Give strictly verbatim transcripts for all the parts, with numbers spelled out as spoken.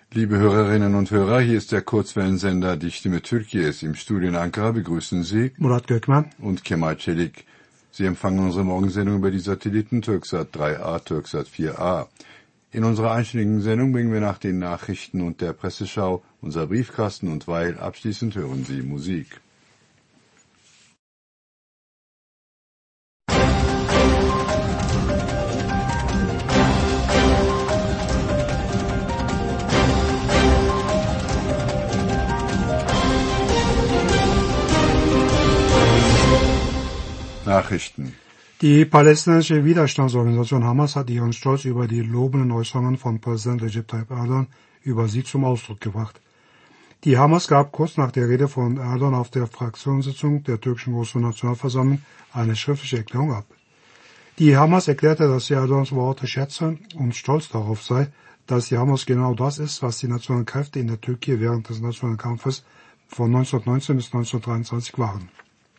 Liebe Hörerinnen und Hörer, hier ist der Kurzwellensender Die Stimme Türkiye's. Im Studio in Ankara begrüßen Sie Murat Gökmen und Kemal Çelik. Sie empfangen unsere Morgensendung über die Satelliten Türksat drei A, Türksat vier A. In unserer einstündigen Sendung bringen wir nach den Nachrichten und der Presseschau unser Briefkasten und weil abschließend hören Sie Musik. Nachrichten. Die palästinensische Widerstandsorganisation Hamas hat ihren Stolz über die lobenden Äußerungen von Präsident Recep Tayyip Erdogan über sie zum Ausdruck gebracht. Die Hamas gab kurz nach der Rede von Erdogan auf der Fraktionssitzung der türkischen Großen Nationalversammlung eine schriftliche Erklärung ab. Die Hamas erklärte, dass sie Erdogans Worte schätze und stolz darauf sei, dass die Hamas genau das ist, was die nationalen Kräfte in der Türkei während des nationalen Kampfes von neunzehnhundertneunzehn bis neunzehnhundertdreiundzwanzig waren.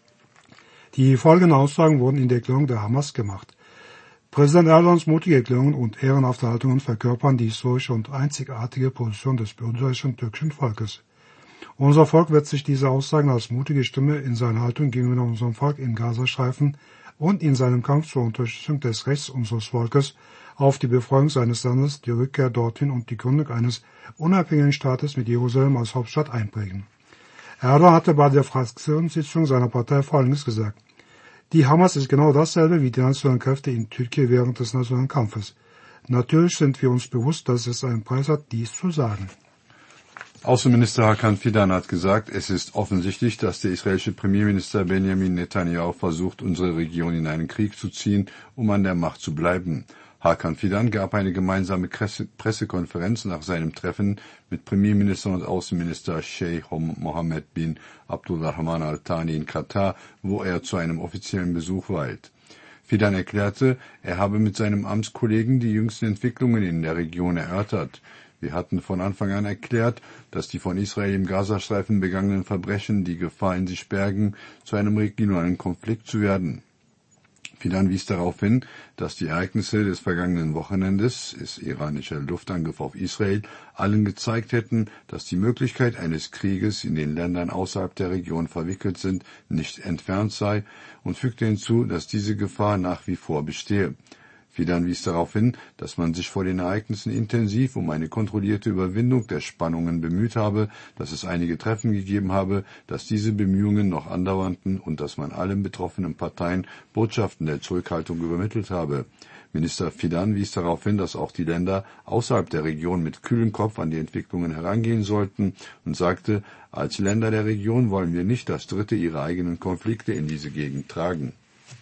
Die folgenden Aussagen wurden in der Erklärung der Hamas gemacht. Präsident Erdogans mutige Erklärungen und ehrenhafte Haltungen verkörpern die historische und einzigartige Position des bürgerlichen türkischen Volkes. Unser Volk wird sich diese Aussagen als mutige Stimme in seiner Haltung gegenüber unserem Volk im Gazastreifen und in seinem Kampf zur Unterstützung des Rechts unseres Volkes auf die Befreiung seines Landes, die Rückkehr dorthin und die Gründung eines unabhängigen Staates mit Jerusalem als Hauptstadt einprägen. Erdogan hatte bei der Fraktionssitzung seiner Partei Folgendes gesagt. Die Hamas ist genau dasselbe wie die nationalen Kräfte in Türkei während des nationalen Kampfes. Natürlich sind wir uns bewusst, dass es einen Preis hat, dies zu sagen. Außenminister Hakan Fidan hat gesagt, es ist offensichtlich, dass der israelische Premierminister Benjamin Netanyahu versucht, unsere Region in einen Krieg zu ziehen, um an der Macht zu bleiben. Hakan Fidan gab eine gemeinsame Pressekonferenz nach seinem Treffen mit Premierminister und Außenminister Sheikh Mohammed bin Abdulrahman Al Thani in Katar, wo er zu einem offiziellen Besuch weilt. Fidan erklärte, er habe mit seinem Amtskollegen die jüngsten Entwicklungen in der Region erörtert. Wir hatten von Anfang an erklärt, dass die von Israel im Gazastreifen begangenen Verbrechen die Gefahr in sich bergen, zu einem regionalen Konflikt zu werden. Fidan wies darauf hin, dass die Ereignisse des vergangenen Wochenendes, des iranischen Luftangriff auf Israel, allen gezeigt hätten, dass die Möglichkeit eines Krieges in den Ländern außerhalb der Region verwickelt sind, nicht entfernt sei und fügte hinzu, dass diese Gefahr nach wie vor bestehe. Fidan wies darauf hin, dass man sich vor den Ereignissen intensiv um eine kontrollierte Überwindung der Spannungen bemüht habe, dass es einige Treffen gegeben habe, dass diese Bemühungen noch andauerten und dass man allen betroffenen Parteien Botschaften der Zurückhaltung übermittelt habe. Minister Fidan wies darauf hin, dass auch die Länder außerhalb der Region mit kühlem Kopf an die Entwicklungen herangehen sollten und sagte, als Länder der Region wollen wir nicht, dass Dritte ihre eigenen Konflikte in diese Gegend tragen.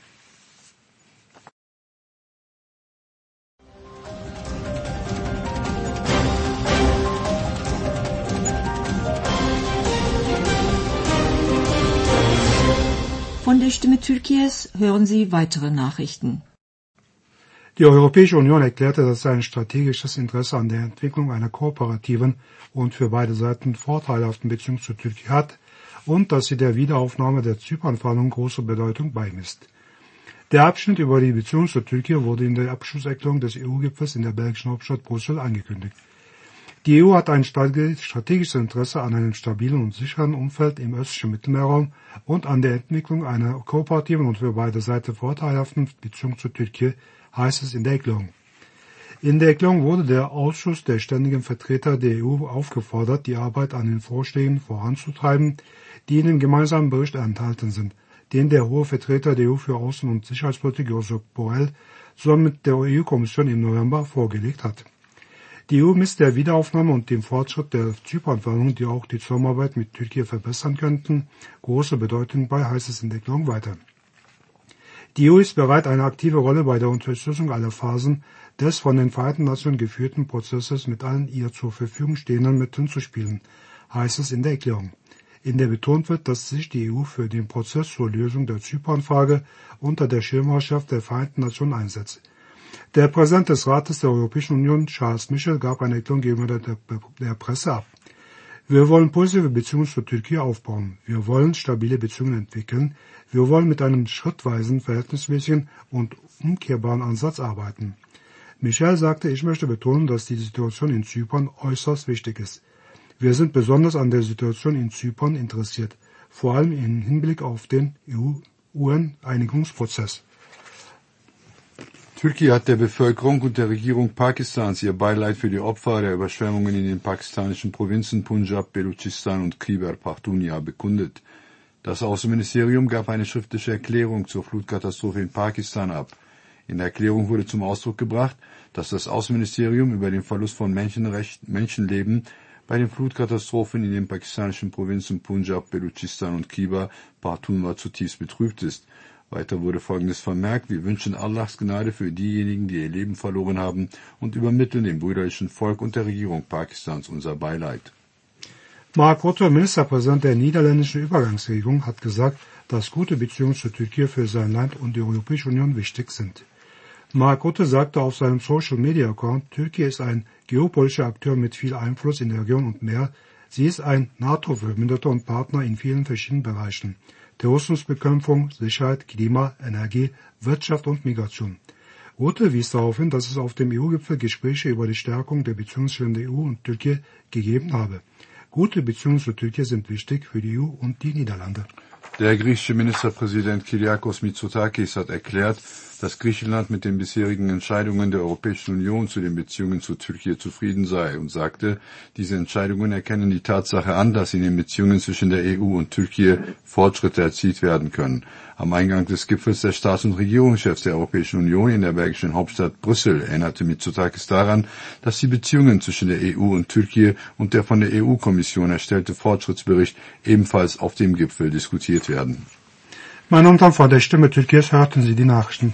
Von der Stimme Türkiye's hören Sie weitere Nachrichten. Die Europäische Union erklärte, dass sie ein strategisches Interesse an der Entwicklung einer kooperativen und für beide Seiten vorteilhaften Beziehung zu Türkei hat und dass sie der Wiederaufnahme der Zypernverhandlungen große Bedeutung beimisst. Der Abschnitt über die Beziehung zur Türkei wurde in der Abschlusserklärung des E U-Gipfels in der belgischen Hauptstadt Brüssel angekündigt. Die E U hat ein strategisches Interesse an einem stabilen und sicheren Umfeld im östlichen Mittelmeerraum und an der Entwicklung einer kooperativen und für beide Seiten vorteilhaften Beziehung zur Türkei, heißt es in der Erklärung. In der Erklärung wurde der Ausschuss der ständigen Vertreter der E U aufgefordert, die Arbeit an den Vorschlägen voranzutreiben, die in dem gemeinsamen Bericht enthalten sind, den der hohe Vertreter der E U für Außen- und Sicherheitspolitik Josep Borrell zusammen mit der E U-Kommission im November vorgelegt hat. Die E U misst der Wiederaufnahme und dem Fortschritt der Zypernverhandlungen, die auch die Zusammenarbeit mit Türkei verbessern könnten, große Bedeutung bei, heißt es in der Erklärung weiter. Die E U ist bereit, eine aktive Rolle bei der Unterstützung aller Phasen des von den Vereinten Nationen geführten Prozesses mit allen ihr zur Verfügung stehenden Mitteln zu spielen, heißt es in der Erklärung, in der betont wird, dass sich die E U für den Prozess zur Lösung der Zypernfrage unter der Schirmherrschaft der Vereinten Nationen einsetzt. Der Präsident des Rates der Europäischen Union, Charles Michel, gab eine Erklärung gegenüber der, der Presse ab. Wir wollen positive Beziehungen zur Türkei aufbauen. Wir wollen stabile Beziehungen entwickeln. Wir wollen mit einem schrittweisen, verhältnismäßigen und umkehrbaren Ansatz arbeiten. Michel sagte, ich möchte betonen, dass die Situation in Zypern äußerst wichtig ist. Wir sind besonders an der Situation in Zypern interessiert, vor allem im Hinblick auf den E U N-Einigungsprozess. Türkei hat der Bevölkerung und der Regierung Pakistans ihr Beileid für die Opfer der Überschwemmungen in den pakistanischen Provinzen Punjab, Belutschistan und Khyber Pakhtunkhwa bekundet. Das Außenministerium gab eine schriftliche Erklärung zur Flutkatastrophe in Pakistan ab. In der Erklärung wurde zum Ausdruck gebracht, dass das Außenministerium über den Verlust von Menschenrecht, Menschenleben bei den Flutkatastrophen in den pakistanischen Provinzen Punjab, Belutschistan und Khyber Pakhtunkhwa zutiefst betrübt ist. Weiter wurde Folgendes vermerkt: Wir wünschen Allahs Gnade für diejenigen, die ihr Leben verloren haben, und übermitteln dem brüderlichen Volk und der Regierung Pakistans unser Beileid. Mark Rutte, Ministerpräsident der niederländischen Übergangsregierung, hat gesagt, dass gute Beziehungen zu Türkei für sein Land und die Europäische Union wichtig sind. Mark Rutte sagte auf seinem Social-Media-Account, Türkei ist ein geopolitischer Akteur mit viel Einfluss in der Region und mehr. Sie ist ein NATO-Verbündeter und Partner in vielen verschiedenen Bereichen. Terrorismusbekämpfung, Sicherheit, Klima, Energie, Wirtschaft und Migration. Rutte wies darauf hin, dass es auf dem E U-Gipfel Gespräche über die Stärkung der Beziehungen zwischen der E U und Türkei gegeben habe. Gute Beziehungen zu Türkei sind wichtig für die E U und die Niederlande. Der griechische Ministerpräsident Kyriakos Mitsotakis hat erklärt, dass Griechenland mit den bisherigen Entscheidungen der Europäischen Union zu den Beziehungen zu Türkei zufrieden sei und sagte, diese Entscheidungen erkennen die Tatsache an, dass in den Beziehungen zwischen der E U und Türkei Fortschritte erzielt werden können. Am Eingang des Gipfels der Staats- und Regierungschefs der Europäischen Union in der belgischen Hauptstadt Brüssel erinnerte Mitsotakis daran, dass die Beziehungen zwischen der E U und Türkei und der von der E U-Kommission erstellte Fortschrittsbericht ebenfalls auf dem Gipfel diskutiert werden. Meine Damen und Herren, vor der Stimme Türkiye's hörten Sie die Nachrichten.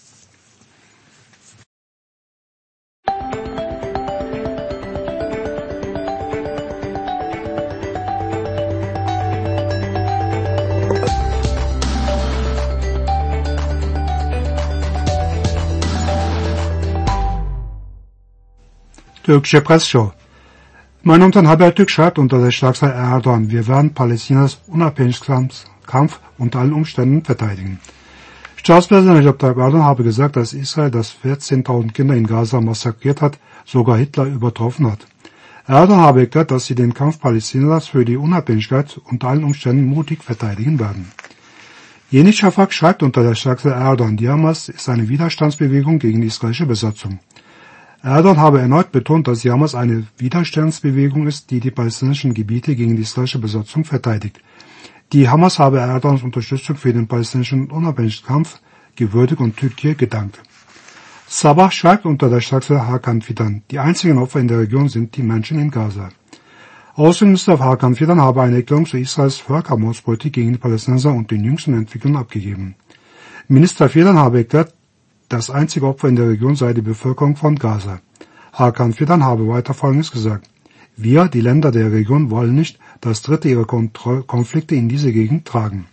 Türkische Pressshow. Meine Damen und Herren, Habertürk schreibt unter der Schlagzeile Erdogan, wir werden Palästinas Unabhängigkeitskampf unter allen Umständen verteidigen. Staatspräsident Recep Tayyip Erdogan habe gesagt, dass Israel, das vierzehntausend Kinder in Gaza massakriert hat, sogar Hitler übertroffen hat. Erdogan habe erklärt, dass sie den Kampf Palästinas für die Unabhängigkeit unter allen Umständen mutig verteidigen werden. Yeni Şafak schreibt unter der Schlagzeile Erdogan, die Hamas ist eine Widerstandsbewegung gegen die israelische Besatzung. Erdogan habe erneut betont, dass die Hamas eine Widerstandsbewegung ist, die die palästinensischen Gebiete gegen die israelische Besatzung verteidigt. Die Hamas habe Erdogans Unterstützung für den palästinensischen Unabhängigkeitskampf gewürdigt und Türkei gedankt. Sabah schreibt unter der Schlagzeile Hakan Fidan, die einzigen Opfer in der Region sind die Menschen in Gaza. Außenminister Hakan Fidan habe eine Erklärung zu Israels Völkermordspolitik gegen die Palästinenser und den jüngsten Entwicklungen abgegeben. Minister Fidan habe erklärt, das einzige Opfer in der Region sei die Bevölkerung von Gaza. Hakan Fidan habe weiter Folgendes gesagt. Wir, die Länder der Region, wollen nicht, dass Dritte ihre Kontro- Konflikte in diese Gegend tragen.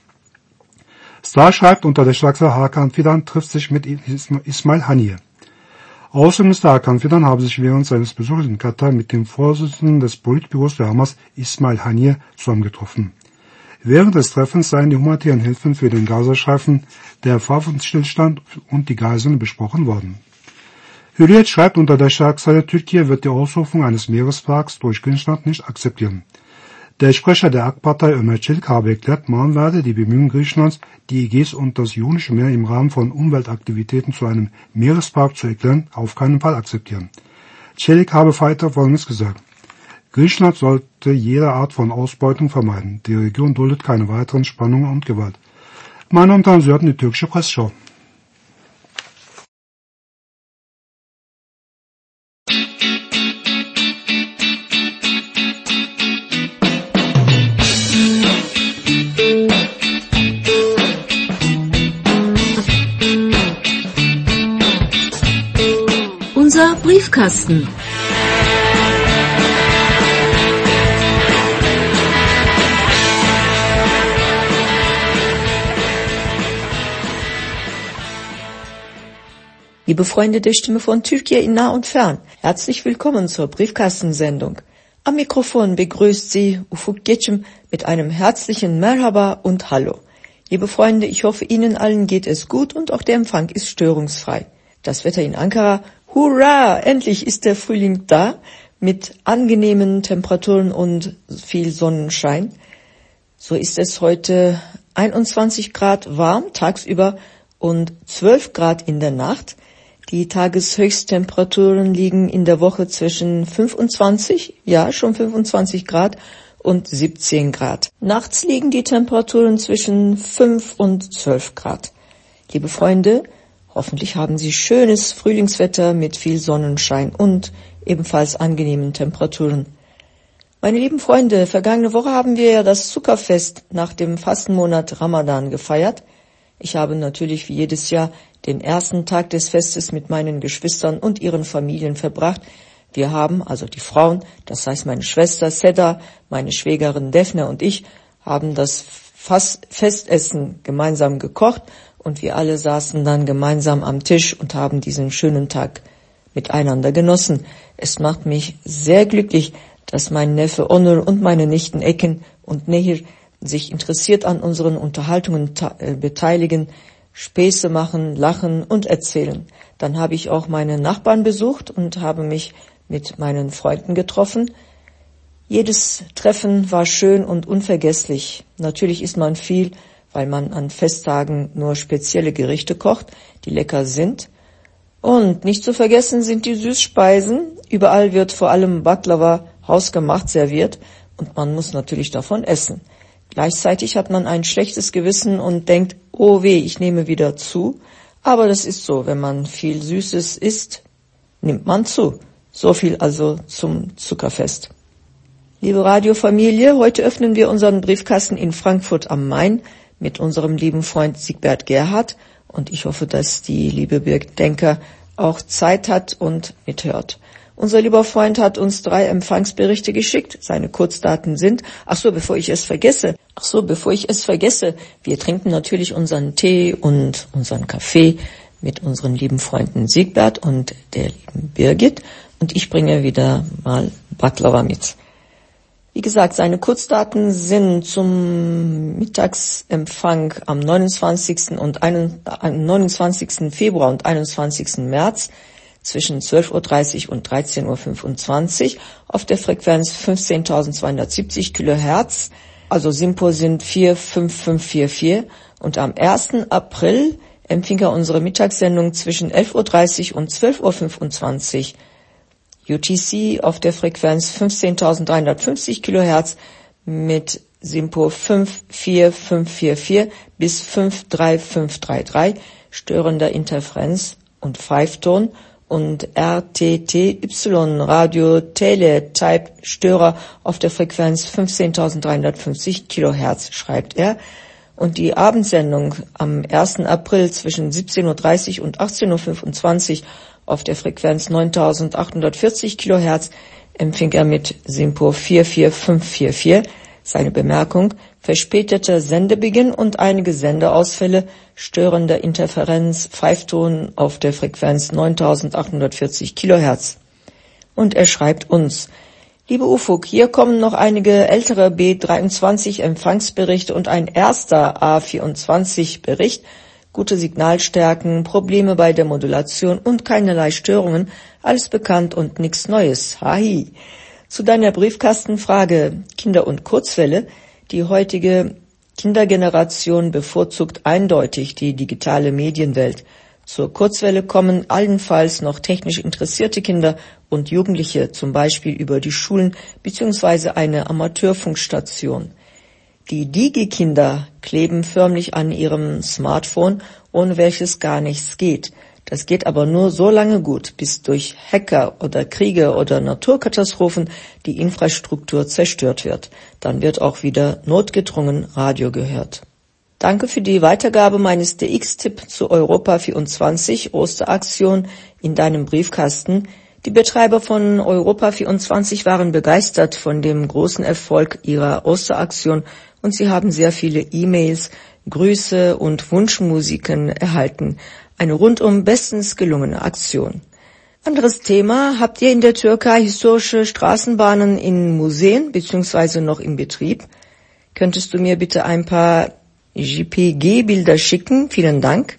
Star schreibt unter der Schlagzeile Hakan Fidan trifft sich mit Ismail Haniyeh. Außenminister Hakan Fidan habe sich während seines Besuchs in Katar mit dem Vorsitzenden des Politbüros der Hamas, Ismail Haniyeh, zusammengetroffen. Während des Treffens seien die humanitären Hilfen für den Gazastreifen, der Waffenstillstand und die Geiseln besprochen worden. Hürriyet schreibt unter der Schlagzeile, Türkei wird die Ausrufung eines Meeresparks durch Griechenland nicht akzeptieren. Der Sprecher der A K Partei Ömer Çelik habe erklärt, man werde die Bemühungen Griechenlands, die Ägäis und das Ionische Meer im Rahmen von Umweltaktivitäten zu einem Meerespark zu erklären, auf keinen Fall akzeptieren. Çelik habe weiter Folgendes gesagt. Griechenland sollte jede Art von Ausbeutung vermeiden. Die Region duldet keine weiteren Spannungen und Gewalt. Meine Damen und Herren, Sie hörten die türkische Pressshow. Unser Briefkasten. Liebe Freunde der Stimme von Türkei in nah und fern, herzlich willkommen zur Briefkastensendung. Am Mikrofon begrüßt Sie Ufuk Geçim mit einem herzlichen Merhaba und Hallo. Liebe Freunde, ich hoffe, Ihnen allen geht es gut und auch der Empfang ist störungsfrei. Das Wetter in Ankara, Hurra! Endlich ist der Frühling da mit angenehmen Temperaturen und viel Sonnenschein. So ist es heute einundzwanzig Grad warm tagsüber und zwölf Grad in der Nacht. Die Tageshöchsttemperaturen liegen in der Woche zwischen fünfundzwanzig, ja schon fünfundzwanzig Grad und siebzehn Grad. Nachts liegen die Temperaturen zwischen fünf und zwölf Grad. Liebe Freunde, hoffentlich haben Sie schönes Frühlingswetter mit viel Sonnenschein und ebenfalls angenehmen Temperaturen. Meine lieben Freunde, vergangene Woche haben wir ja das Zuckerfest nach dem Fastenmonat Ramadan gefeiert. Ich habe natürlich wie jedes Jahr den ersten Tag des Festes mit meinen Geschwistern und ihren Familien verbracht. Wir haben, also die Frauen, das heißt meine Schwester Seda, meine Schwägerin Defne und ich, haben das Festessen gemeinsam gekocht und wir alle saßen dann gemeinsam am Tisch und haben diesen schönen Tag miteinander genossen. Es macht mich sehr glücklich, dass mein Neffe Onur und meine Nichten Ekin und Nehir sich interessiert an unseren Unterhaltungen ta- äh, beteiligen, Späße machen, lachen und erzählen. Dann habe ich auch meine Nachbarn besucht und habe mich mit meinen Freunden getroffen. Jedes Treffen war schön und unvergesslich. Natürlich isst man viel, weil man an Festtagen nur spezielle Gerichte kocht, die lecker sind. Und nicht zu vergessen sind die Süßspeisen. Überall wird vor allem Baklava hausgemacht serviert und man muss natürlich davon essen. Gleichzeitig hat man ein schlechtes Gewissen und denkt, oh weh, ich nehme wieder zu. Aber das ist so, wenn man viel Süßes isst, nimmt man zu. So viel also zum Zuckerfest. Liebe Radiofamilie, heute öffnen wir unseren Briefkasten in Frankfurt am Main mit unserem lieben Freund Siegbert Gerhard. Und ich hoffe, dass die liebe Birgit Denker auch Zeit hat und mithört. Unser lieber Freund hat uns drei Empfangsberichte geschickt. Seine Kurzdaten sind, ach so, bevor ich es vergesse, ach so, bevor ich es vergesse, wir trinken natürlich unseren Tee und unseren Kaffee mit unseren lieben Freunden Siegbert und der lieben Birgit. Und ich bringe wieder mal Baklava mit. Wie gesagt, seine Kurzdaten sind zum Mittagsempfang am neunundzwanzigsten und neunundzwanzigsten Februar und einundzwanzigsten März zwischen zwölf Uhr dreißig und dreizehn Uhr fünfundzwanzig auf der Frequenz fünfzehntausendzweihundertsiebzig Kilohertz, also SINPO sind vier fünf fünf vier vier, und am ersten April empfing er unsere Mittagssendung zwischen elf Uhr dreißig und zwölf Uhr fünfundzwanzig U T C auf der Frequenz fünfzehntausenddreihundertfünfzig Kilohertz mit SINPO fünf vier fünf vier vier bis fünf drei fünf drei drei, störender Interferenz und Pfeifton, und R T T Y Radio Teletype Störer auf der Frequenz fünfzehntausenddreihundertfünfzig Kilohertz, schreibt er. Und die Abendsendung am ersten April zwischen siebzehn Uhr dreißig und achtzehn Uhr fünfundzwanzig auf der Frequenz neuntausendachthundertvierzig Kilohertz empfing er mit SINPO vier vier fünf vier vier. Seine Bemerkung: verspäteter Sendebeginn und einige Sendeausfälle, störender Interferenz, Pfeifton auf der Frequenz neuntausendachthundertvierzig Kilohertz. Und er schreibt uns: Liebe Ufuk, hier kommen noch einige ältere B dreiundzwanzig Empfangsberichte und ein erster A vierundzwanzig Bericht. Gute Signalstärken, Probleme bei der Modulation und keinerlei Störungen. Alles bekannt und nichts Neues. Hahi. Zu deiner Briefkastenfrage Kinder- und Kurzwelle. Die heutige Kindergeneration bevorzugt eindeutig die digitale Medienwelt. Zur Kurzwelle kommen allenfalls noch technisch interessierte Kinder und Jugendliche, zum Beispiel über die Schulen bzw. eine Amateurfunkstation. Die Digi-Kinder kleben förmlich an ihrem Smartphone, ohne welches gar nichts geht. Das geht aber nur so lange gut, bis durch Hacker oder Kriege oder Naturkatastrophen die Infrastruktur zerstört wird. Dann wird auch wieder notgedrungen Radio gehört. Danke für die Weitergabe meines D X-Tipp zu Europa vierundzwanzig Osteraktion in deinem Briefkasten. Die Betreiber von Europa vierundzwanzig waren begeistert von dem großen Erfolg ihrer Osteraktion und sie haben sehr viele E-Mails, Grüße und Wunschmusiken erhalten. Eine rundum bestens gelungene Aktion. Anderes Thema: Habt ihr in der Türkei historische Straßenbahnen in Museen bzw. noch im Betrieb? Könntest du mir bitte ein paar J P G-Bilder schicken? Vielen Dank.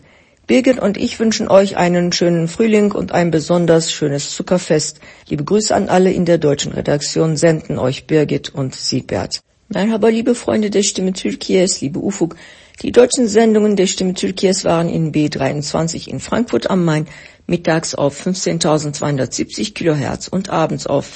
Birgit und ich wünschen euch einen schönen Frühling und ein besonders schönes Zuckerfest. Liebe Grüße an alle in der deutschen Redaktion, senden euch Birgit und Siegbert. Merhaba, liebe Freunde der Stimme Türkiye's, liebe Ufuk. Die deutschen Sendungen der Stimme Türkiye's waren in B dreiundzwanzig in Frankfurt am Main mittags auf fünfzehntausendzweihundertsiebzig Kilohertz und abends auf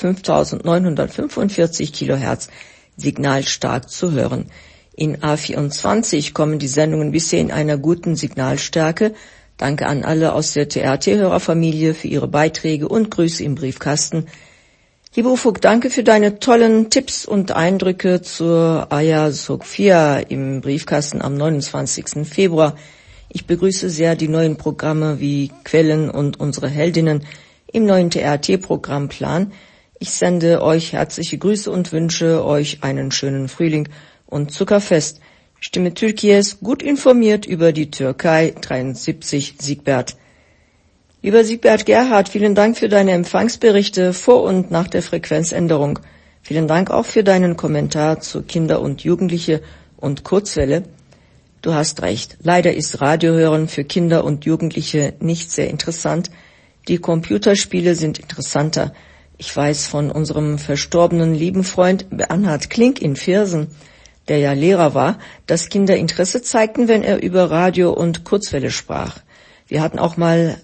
fünftausendneunhundertfünfundvierzig Kilohertz signalstark zu hören. In A vierundzwanzig kommen die Sendungen bisher in einer guten Signalstärke. Danke an alle aus der T R T-Hörerfamilie für ihre Beiträge und Grüße im Briefkasten. Lieber Ufuk, danke für deine tollen Tipps und Eindrücke zur Hagia Sophia im Briefkasten am neunundzwanzigsten Februar. Ich begrüße sehr die neuen Programme wie Quellen und unsere Heldinnen im neuen T R T-Programmplan. Ich sende euch herzliche Grüße und wünsche euch einen schönen Frühling und Zuckerfest. Stimme Türkiye's, gut informiert über die Türkei, dreiundsiebzig Siegbert. Lieber Siegbert Gerhard, vielen Dank für deine Empfangsberichte vor und nach der Frequenzänderung. Vielen Dank auch für deinen Kommentar zu Kinder und Jugendliche und Kurzwelle. Du hast recht, leider ist Radiohören für Kinder und Jugendliche nicht sehr interessant. Die Computerspiele sind interessanter. Ich weiß von unserem verstorbenen lieben Freund Bernhard Klink in Viersen, der ja Lehrer war, dass Kinder Interesse zeigten, wenn er über Radio und Kurzwelle sprach. Wir hatten auch mal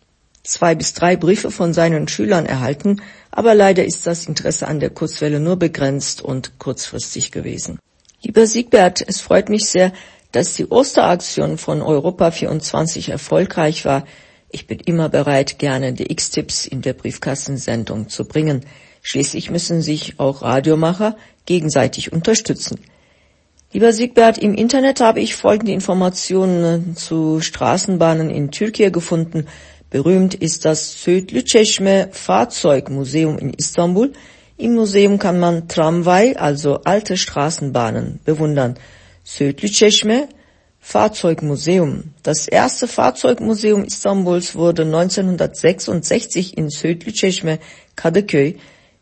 zwei bis drei Briefe von seinen Schülern erhalten, aber leider ist das Interesse an der Kurzwelle nur begrenzt und kurzfristig gewesen. Lieber Siegbert, es freut mich sehr, dass die Osteraktion von Europa vierundzwanzig erfolgreich war. Ich bin immer bereit, gerne die X-Tipps in der Briefkastensendung zu bringen. Schließlich müssen sich auch Radiomacher gegenseitig unterstützen. Lieber Siegbert, im Internet habe ich folgende Informationen zu Straßenbahnen in Türkei gefunden. Berühmt ist das Söğütlü Çeşme Fahrzeugmuseum in Istanbul. Im Museum kann man Tramway, also alte Straßenbahnen, bewundern. Söğütlü Çeşme Fahrzeugmuseum. Das erste Fahrzeugmuseum Istanbuls wurde neunzehnhundertsechsundsechzig in Söğütlü Çeşme, Kadıköy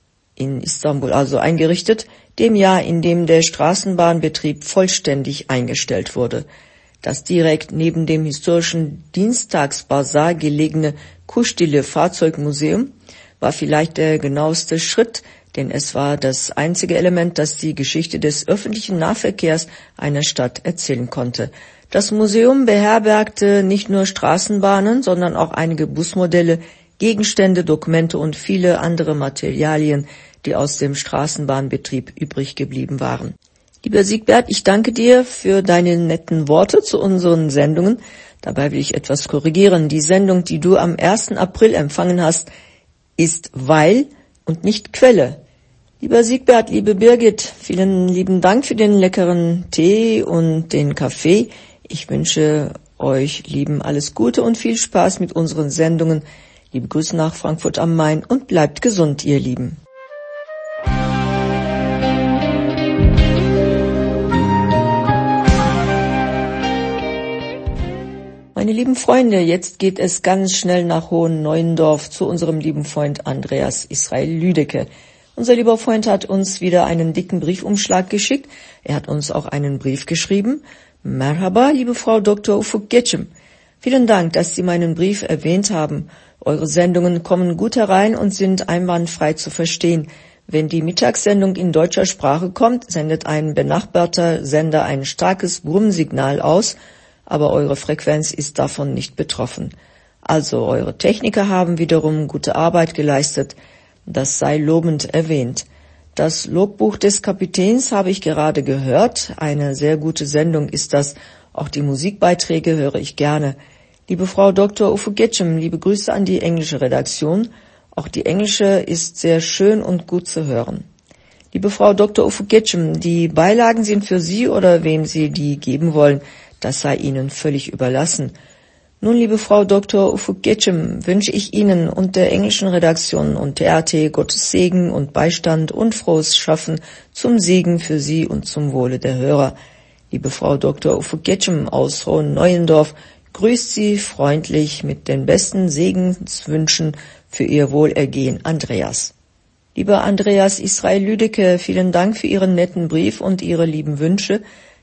in Istanbul also eingerichtet, dem Jahr, in dem der Straßenbahnbetrieb vollständig eingestellt wurde. Das direkt neben dem historischen Dienstagsbasar gelegene Kuşdili Fahrzeugmuseum war vielleicht der genaueste Schritt, denn es war das einzige Element, das die Geschichte des öffentlichen Nahverkehrs einer Stadt erzählen konnte. Das Museum beherbergte nicht nur Straßenbahnen, sondern auch einige Busmodelle, Gegenstände, Dokumente und viele andere Materialien, die aus dem Straßenbahnbetrieb übrig geblieben waren. Lieber Siegbert, ich danke dir für deine netten Worte zu unseren Sendungen. Dabei will ich etwas korrigieren. Die Sendung, die du am ersten April empfangen hast, ist Weil und nicht Quelle. Lieber Siegbert, liebe Birgit, vielen lieben Dank für den leckeren Tee und den Kaffee. Ich wünsche euch, Lieben, alles Gute und viel Spaß mit unseren Sendungen. Liebe Grüße nach Frankfurt am Main und bleibt gesund, ihr Lieben. Meine lieben Freunde, jetzt geht es ganz schnell nach Hohen-Neuendorf zu unserem lieben Freund Andreas Israel Lüdecke. Unser lieber Freund hat uns wieder einen dicken Briefumschlag geschickt. Er hat uns auch einen Brief geschrieben. Merhaba, liebe Frau Doktor Ufuk Geçim. Vielen Dank, dass Sie meinen Brief erwähnt haben. Eure Sendungen kommen gut herein und sind einwandfrei zu verstehen. Wenn die Mittagssendung in deutscher Sprache kommt, sendet ein benachbarter Sender ein starkes Brummsignal aus, aber eure Frequenz ist davon nicht betroffen. Also eure Techniker haben wiederum gute Arbeit geleistet, das sei lobend erwähnt. Das Logbuch des Kapitäns habe ich gerade gehört, eine sehr gute Sendung ist das, auch die Musikbeiträge höre ich gerne. Liebe Frau Doktor Ufuk Geçim, liebe Grüße an die englische Redaktion, auch die englische ist sehr schön und gut zu hören. Liebe Frau Doktor Ufuk Geçim, die Beilagen sind für Sie oder wem Sie die geben wollen, das sei Ihnen völlig überlassen. Nun, liebe Frau Doktor Ufuk Geçim, wünsche ich Ihnen und der englischen Redaktion und T R T Gottes Segen und Beistand und frohes Schaffen zum Segen für Sie und zum Wohle der Hörer. Liebe Frau Doktor Ufuk Geçim aus Hohen-Neuendorf grüßt Sie freundlich mit den besten Segenswünschen für Ihr Wohlergehen, Andreas. Lieber Andreas Israel Lüdecke, vielen Dank für Ihren netten Brief und Ihre lieben Wünsche.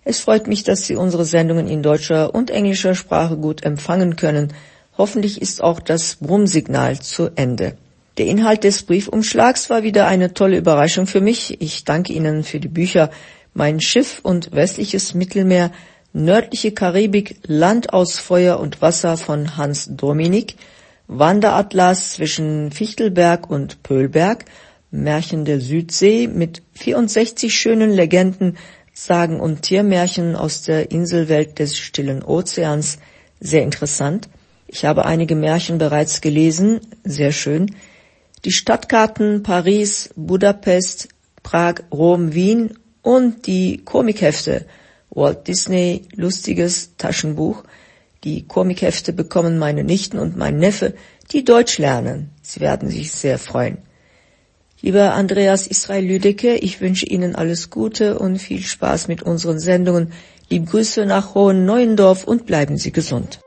Es freut mich, dass Sie unsere Sendungen in deutscher und englischer Sprache gut empfangen können. Hoffentlich ist auch das Brummsignal zu Ende. Der Inhalt des Briefumschlags war wieder eine tolle Überraschung für mich. Ich danke Ihnen für die Bücher Mein Schiff und westliches Mittelmeer, nördliche Karibik, Land aus Feuer und Wasser von Hans Dominik, Wanderatlas zwischen Fichtelberg und Pöhlberg, Märchen der Südsee mit vierundsechzig schönen Legenden, Sagen und Tiermärchen aus der Inselwelt des Stillen Ozeans. Sehr interessant. Ich habe einige Märchen bereits gelesen. Sehr schön. Die Stadtkarten Paris, Budapest, Prag, Rom, Wien und die Komikhefte Walt Disney Lustiges Taschenbuch. Die Komikhefte bekommen meine Nichten und mein Neffe, die Deutsch lernen. Sie werden sich sehr freuen. Lieber Andreas Israel Lüdecke, ich wünsche Ihnen alles Gute und viel Spaß mit unseren Sendungen. Liebe Grüße nach Hohen-Neuendorf und bleiben Sie gesund.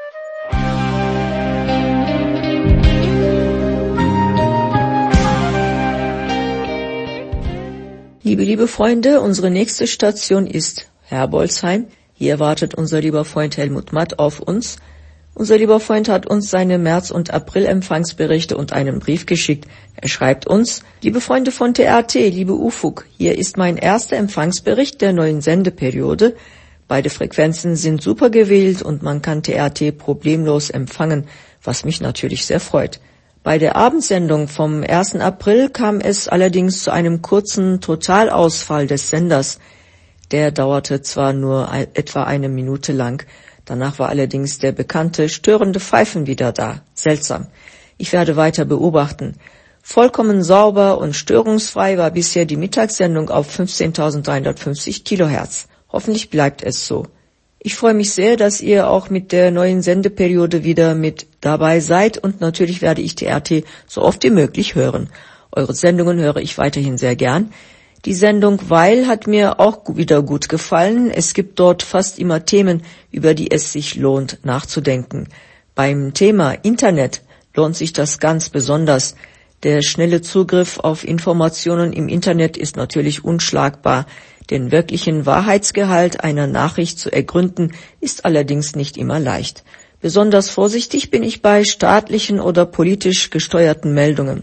Liebe, liebe Freunde, unsere nächste Station ist Herbolzheim. Hier wartet unser lieber Freund Helmut Matt auf uns. Unser lieber Freund hat uns seine März- und April-Empfangsberichte und einen Brief geschickt. Er schreibt uns: Liebe Freunde von T R T, liebe U F U G, hier ist mein erster Empfangsbericht der neuen Sendeperiode. Beide Frequenzen sind super gewählt und man kann T R T problemlos empfangen, was mich natürlich sehr freut. Bei der Abendsendung vom ersten April kam es allerdings zu einem kurzen Totalausfall des Senders. Der dauerte zwar nur etwa eine Minute lang, danach war allerdings der bekannte störende Pfeifen wieder da. Seltsam. Ich werde weiter beobachten. Vollkommen sauber und störungsfrei war bisher die Mittagssendung auf fünfzehntausenddreihundertfünfzig Kilohertz. Hoffentlich bleibt es so. Ich freue mich sehr, dass ihr auch mit der neuen Sendeperiode wieder mit dabei seid und natürlich werde ich T R T so oft wie möglich hören. Eure Sendungen höre ich weiterhin sehr gern. Die Sendung Weil hat mir auch wieder gut gefallen. Es gibt dort fast immer Themen, über die es sich lohnt nachzudenken. Beim Thema Internet lohnt sich das ganz besonders. Der schnelle Zugriff auf Informationen im Internet ist natürlich unschlagbar. Den wirklichen Wahrheitsgehalt einer Nachricht zu ergründen, ist allerdings nicht immer leicht. Besonders vorsichtig bin ich bei staatlichen oder politisch gesteuerten Meldungen.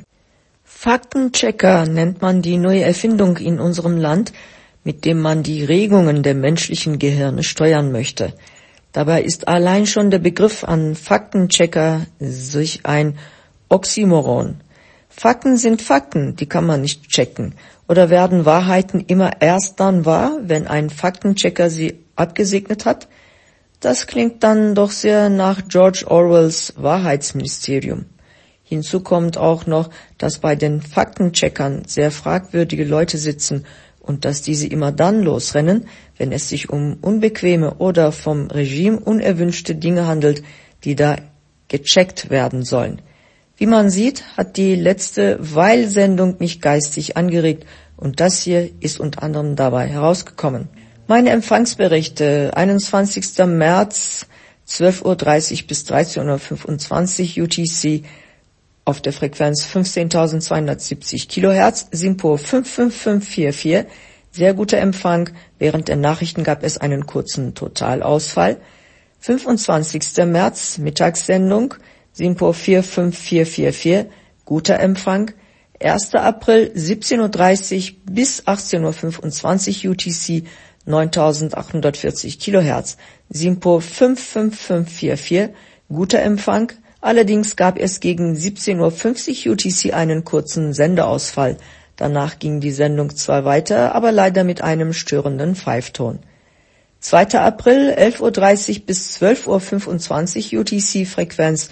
Faktenchecker nennt man die neue Erfindung in unserem Land, mit dem man die Regungen der menschlichen Gehirne steuern möchte. Dabei ist allein schon der Begriff an Faktenchecker sich ein Oxymoron. Fakten sind Fakten, die kann man nicht checken. Oder werden Wahrheiten immer erst dann wahr, wenn ein Faktenchecker sie abgesegnet hat? Das klingt dann doch sehr nach George Orwells Wahrheitsministerium. Hinzu kommt auch noch, dass bei den Faktencheckern sehr fragwürdige Leute sitzen und dass diese immer dann losrennen, wenn es sich um unbequeme oder vom Regime unerwünschte Dinge handelt, die da gecheckt werden sollen. Wie man sieht, hat die letzte Weil-Sendung mich geistig angeregt und das hier ist unter anderem dabei herausgekommen. Meine Empfangsberichte, einundzwanzigsten März, zwölf Uhr dreißig bis dreizehn Uhr fünfundzwanzig U T C auf der Frequenz fünfzehntausendzweihundertsiebzig Kilohertz, SINPO fünf fünf fünf vier vier, sehr guter Empfang, während der Nachrichten gab es einen kurzen Totalausfall. fünfundzwanzigsten März, Mittagssendung, SINPO vier fünf vier vier vier, guter Empfang. ersten April, siebzehn Uhr dreißig bis achtzehn Uhr fünfundzwanzig U T C, neuntausendachthundertvierzig Kilohertz, SINPO fünf fünf fünf vier vier, guter Empfang. Allerdings gab es gegen siebzehn Uhr fünfzig U T C einen kurzen Sendeausfall. Danach ging die Sendung zwar weiter, aber leider mit einem störenden Pfeifton. zweiten April, elf Uhr dreißig bis zwölf Uhr fünfundzwanzig U T C, Frequenz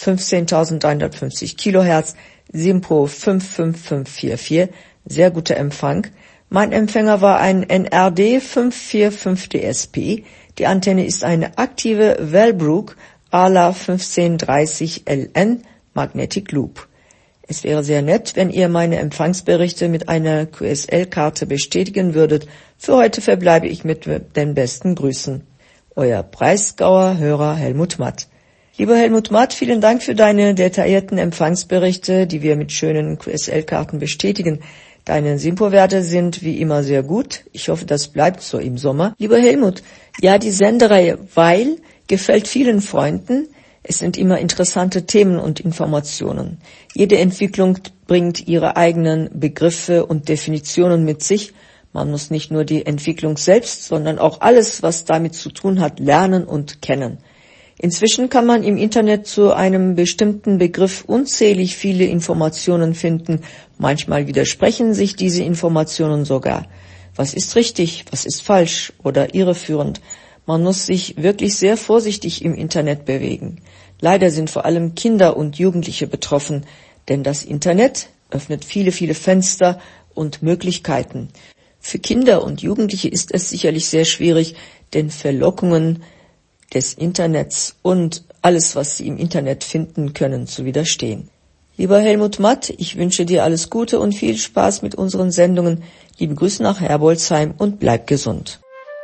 fünfzehntausenddreihundertfünfzig Kilohertz, SINPO fünf fünf fünf vier vier, sehr guter Empfang. Mein Empfänger war ein N R D fünf vier fünf D S P. Die Antenne ist eine aktive Wellbrook A L A fünfzehn dreißig L N Magnetic Loop. Es wäre sehr nett, wenn ihr meine Empfangsberichte mit einer Q S L-Karte bestätigen würdet. Für heute verbleibe ich mit den besten Grüßen. Euer Breisgauer Hörer Helmut Matt. Lieber Helmut Matt, vielen Dank für deine detaillierten Empfangsberichte, die wir mit schönen Q S L-Karten bestätigen. Deine Simpo-Werte sind wie immer sehr gut. Ich hoffe, das bleibt so im Sommer. Lieber Helmut, ja, die Sendereihe Weil gefällt vielen Freunden. Es sind immer interessante Themen und Informationen. Jede Entwicklung bringt ihre eigenen Begriffe und Definitionen mit sich. Man muss nicht nur die Entwicklung selbst, sondern auch alles, was damit zu tun hat, lernen und kennen. Inzwischen kann man im Internet zu einem bestimmten Begriff unzählig viele Informationen finden. Manchmal widersprechen sich diese Informationen sogar. Was ist richtig, was ist falsch oder irreführend? Man muss sich wirklich sehr vorsichtig im Internet bewegen. Leider sind vor allem Kinder und Jugendliche betroffen, denn das Internet öffnet viele, viele Fenster und Möglichkeiten. Für Kinder und Jugendliche ist es sicherlich sehr schwierig, den Verlockungen des Internets und alles, was sie im Internet finden können, zu widerstehen. Lieber Helmut Matt, ich wünsche dir alles Gute und viel Spaß mit unseren Sendungen. Liebe Grüße nach Herbolzheim und bleib gesund.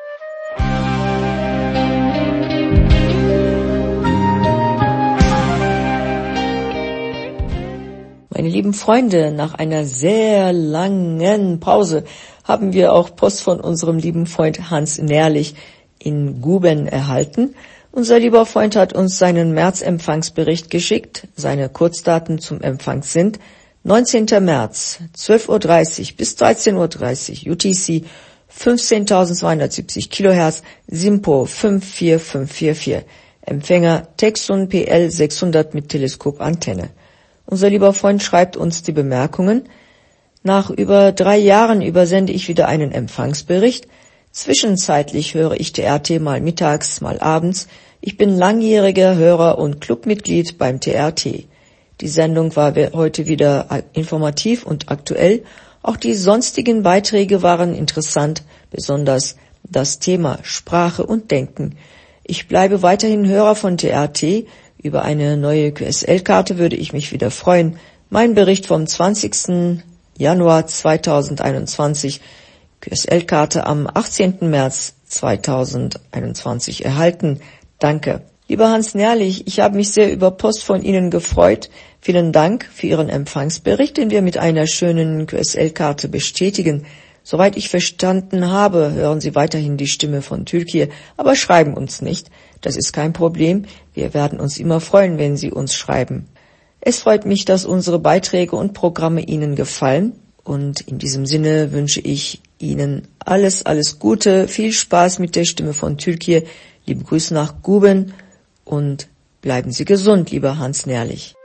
Meine lieben Freunde, nach einer sehr langen Pause haben wir auch Post von unserem lieben Freund Hans Nährlich in Guben erhalten. Unser lieber Freund hat uns seinen März-Empfangsbericht geschickt. Seine Kurzdaten zum Empfang sind neunzehnten März, zwölf Uhr dreißig bis dreizehn Uhr dreißig, U T C fünfzehntausendzweihundertsiebzig Kilohertz, Simpo fünf vier fünf vier vier, Empfänger Texun P L sechshundert mit Teleskopantenne. Unser lieber Freund schreibt uns die Bemerkungen: Nach über drei Jahren übersende ich wieder einen Empfangsbericht. Zwischenzeitlich höre ich T R T mal mittags, mal abends. Ich bin langjähriger Hörer und Clubmitglied beim T R T. Die Sendung war heute wieder informativ und aktuell. Auch die sonstigen Beiträge waren interessant, besonders das Thema Sprache und Denken. Ich bleibe weiterhin Hörer von T R T. Über eine neue Q S L-Karte würde ich mich wieder freuen. Mein Bericht vom zwanzigsten Januar zweitausendeinundzwanzig, Q S L-Karte am achtzehnten März zweitausendeinundzwanzig erhalten. Danke. Lieber Hans Nährlich, ich habe mich sehr über Post von Ihnen gefreut. Vielen Dank für Ihren Empfangsbericht, den wir mit einer schönen Q S L-Karte bestätigen. Soweit ich verstanden habe, hören Sie weiterhin die Stimme von Türkei, aber schreiben uns nicht. Das ist kein Problem. Wir werden uns immer freuen, wenn Sie uns schreiben. Es freut mich, dass unsere Beiträge und Programme Ihnen gefallen. Und in diesem Sinne wünsche ich Ihnen alles, alles Gute, viel Spaß mit der Stimme von Türkei. Liebe Grüße nach Guben und bleiben Sie gesund, lieber Hans Nährlich.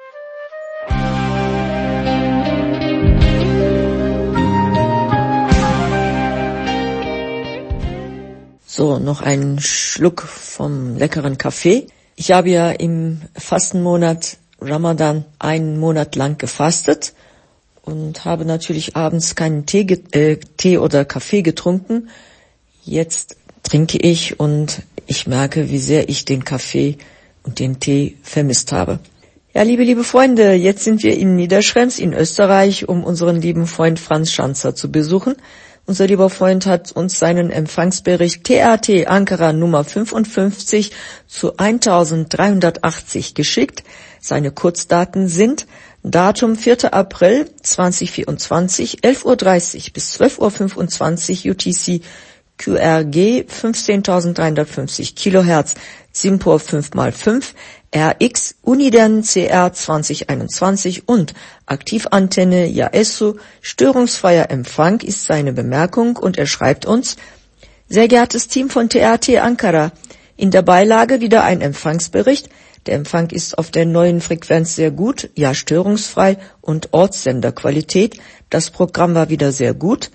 So, noch ein Schluck vom leckeren Kaffee. Ich habe ja im Fastenmonat Ramadan einen Monat lang gefastet und habe natürlich abends keinen Tee, äh, Tee oder Kaffee getrunken. Jetzt trinke ich und ich merke, wie sehr ich den Kaffee und den Tee vermisst habe. Ja, liebe, liebe Freunde, jetzt sind wir in Niederschrems in Österreich, um unseren lieben Freund Franz Schanzer zu besuchen. Unser lieber Freund hat uns seinen Empfangsbericht T R T Ankara Nummer fünfundfünfzig zu eintausenddreihundertachtzig geschickt. Seine Kurzdaten sind Datum vierten April zweitausendvierundzwanzig, elf Uhr dreißig bis zwölf Uhr fünfundzwanzig U T C, Q R G fünfzehntausenddreihundertfünfzig Kilohertz, Simpor fünf mal fünf, R X Uniden C R zwanzig einundzwanzig und Aktivantenne Yaesu. Störungsfreier Empfang ist seine Bemerkung und er schreibt uns: Sehr geehrtes Team von T R T Ankara, in der Beilage wieder ein Empfangsbericht. Der Empfang ist auf der neuen Frequenz sehr gut, ja störungsfrei und Ortssenderqualität. Das Programm war wieder sehr gut.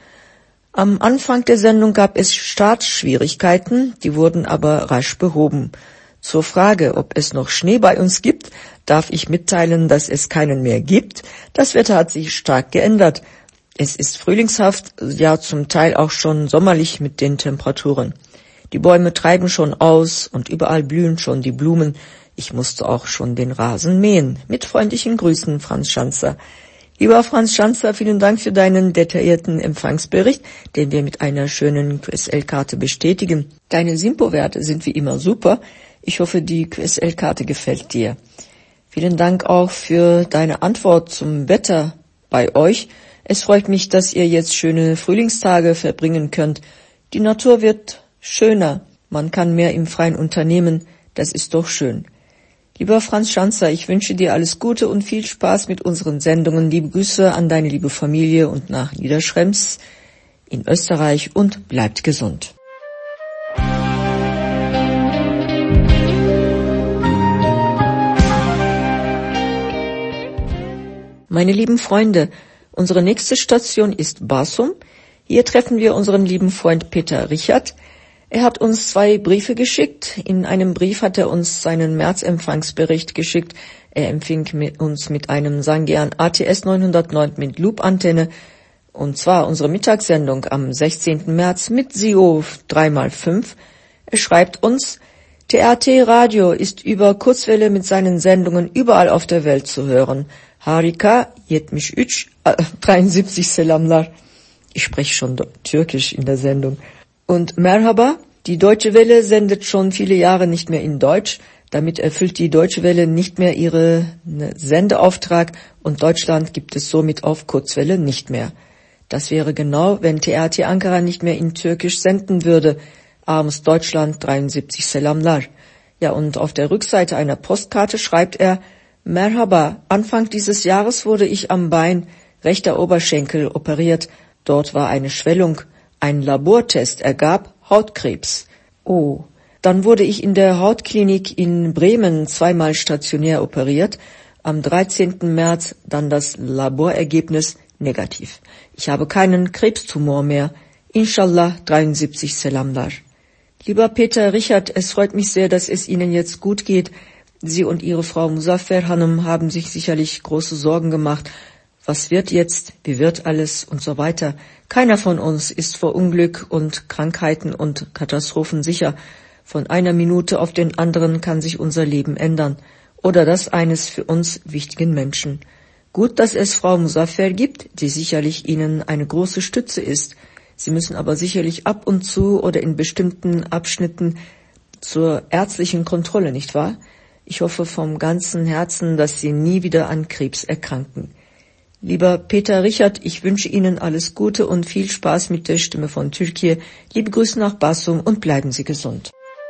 Am Anfang der Sendung gab es Startschwierigkeiten, die wurden aber rasch behoben. Zur Frage, ob es noch Schnee bei uns gibt, darf ich mitteilen, dass es keinen mehr gibt. Das Wetter hat sich stark geändert. Es ist frühlingshaft, ja zum Teil auch schon sommerlich mit den Temperaturen. Die Bäume treiben schon aus und überall blühen schon die Blumen. Ich musste auch schon den Rasen mähen. Mit freundlichen Grüßen, Franz Schanzer. Lieber Franz Schanzer, vielen Dank für deinen detaillierten Empfangsbericht, den wir mit einer schönen Q S L-Karte bestätigen. Deine Simpo-Werte sind wie immer super. Ich hoffe, die Q S L-Karte gefällt dir. Vielen Dank auch für deine Antwort zum Wetter bei euch. Es freut mich, dass ihr jetzt schöne Frühlingstage verbringen könnt. Die Natur wird schöner. Man kann mehr im Freien unternehmen. Das ist doch schön. Lieber Franz Schanzer, ich wünsche dir alles Gute und viel Spaß mit unseren Sendungen. Liebe Grüße an deine liebe Familie und nach Niederschrems in Österreich und bleibt gesund. Meine lieben Freunde, unsere nächste Station ist Basum. Hier treffen wir unseren lieben Freund Peter Richard. Er hat uns zwei Briefe geschickt. In einem Brief hat er uns seinen Märzempfangsbericht geschickt. Er empfing mit uns mit einem Sangean A T S neunhundertneun mit Loop-Antenne. Und zwar unsere Mittagssendung am sechzehnten März mit S I O drei mal fünf. Er schreibt uns, T R T Radio ist über Kurzwelle mit seinen Sendungen überall auf der Welt zu hören. Harika yetmiş üç dreiundsiebzig Selamlar. Ich spreche schon Türkisch in der Sendung. Und Merhaba, die Deutsche Welle sendet schon viele Jahre nicht mehr in Deutsch. Damit erfüllt die Deutsche Welle nicht mehr ihren Sendeauftrag und Deutschland gibt es somit auf Kurzwelle nicht mehr. Das wäre genau, wenn T R T Ankara nicht mehr in Türkisch senden würde. Armes Deutschland, dreiundsiebzig Selamlar. Ja, und auf der Rückseite einer Postkarte schreibt er, Merhaba, Anfang dieses Jahres wurde ich am Bein, rechter Oberschenkel, operiert. Dort war eine Schwellung. Ein Labortest ergab Hautkrebs. Oh, dann wurde ich in der Hautklinik in Bremen zweimal stationär operiert. Am dreizehnten März dann das Laborergebnis negativ. Ich habe keinen Krebstumor mehr. Inshallah, dreiundsiebzig Selamlar. Lieber Peter Richard, es freut mich sehr, dass es Ihnen jetzt gut geht. Sie und Ihre Frau Muzaffer Hanım haben sich sicherlich große Sorgen gemacht. Was wird jetzt? Wie wird alles? Und so weiter. Keiner von uns ist vor Unglück und Krankheiten und Katastrophen sicher. Von einer Minute auf den anderen kann sich unser Leben ändern. Oder das eines für uns wichtigen Menschen. Gut, dass es Frau Muzaffer gibt, die sicherlich Ihnen eine große Stütze ist. Sie müssen aber sicherlich ab und zu oder in bestimmten Abschnitten zur ärztlichen Kontrolle, nicht wahr? Ich hoffe vom ganzen Herzen, dass Sie nie wieder an Krebs erkranken. Lieber Peter Richard, ich wünsche Ihnen alles Gute und viel Spaß mit der Stimme von Türkei. Liebe Grüße nach Basum und bleiben Sie gesund.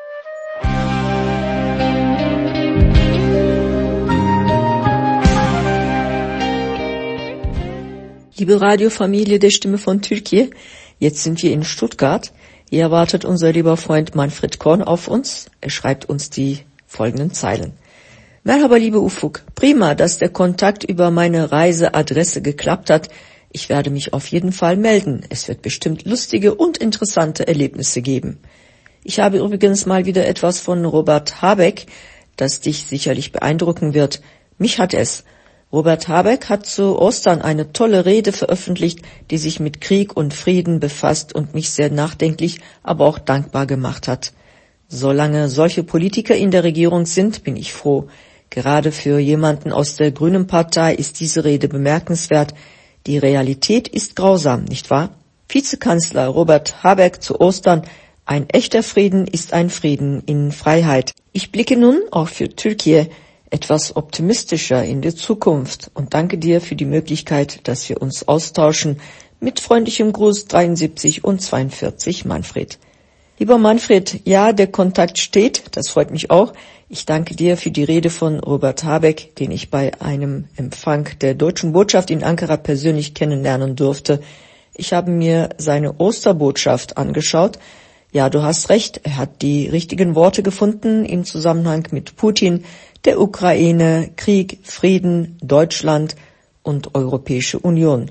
Liebe Radiofamilie der Stimme von Türkei, jetzt sind wir in Stuttgart. Hier erwartet unser lieber Freund Manfred Korn auf uns. Er schreibt uns die folgenden Zeilen. Merhaba, liebe Ufuk. Prima, dass der Kontakt über meine Reiseadresse geklappt hat. Ich werde mich auf jeden Fall melden. Es wird bestimmt lustige und interessante Erlebnisse geben. Ich habe übrigens mal wieder etwas von Robert Habeck, das dich sicherlich beeindrucken wird. Mich hat es. Robert Habeck hat zu Ostern eine tolle Rede veröffentlicht, die sich mit Krieg und Frieden befasst und mich sehr nachdenklich, aber auch dankbar gemacht hat. Solange solche Politiker in der Regierung sind, bin ich froh. Gerade für jemanden aus der Grünen Partei ist diese Rede bemerkenswert. Die Realität ist grausam, nicht wahr? Vizekanzler Robert Habeck zu Ostern. Ein echter Frieden ist ein Frieden in Freiheit. Ich blicke nun auch für Türkei etwas optimistischer in die Zukunft und danke dir für die Möglichkeit, dass wir uns austauschen. Mit freundlichem Gruß dreiundsiebzig und zweiundvierzig Manfred. Lieber Manfred, ja, der Kontakt steht, das freut mich auch. Ich danke dir für die Rede von Robert Habeck, den ich bei einem Empfang der Deutschen Botschaft in Ankara persönlich kennenlernen durfte. Ich habe mir seine Osterbotschaft angeschaut. Ja, du hast recht, er hat die richtigen Worte gefunden im Zusammenhang mit Putin, der Ukraine, Krieg, Frieden, Deutschland und Europäische Union.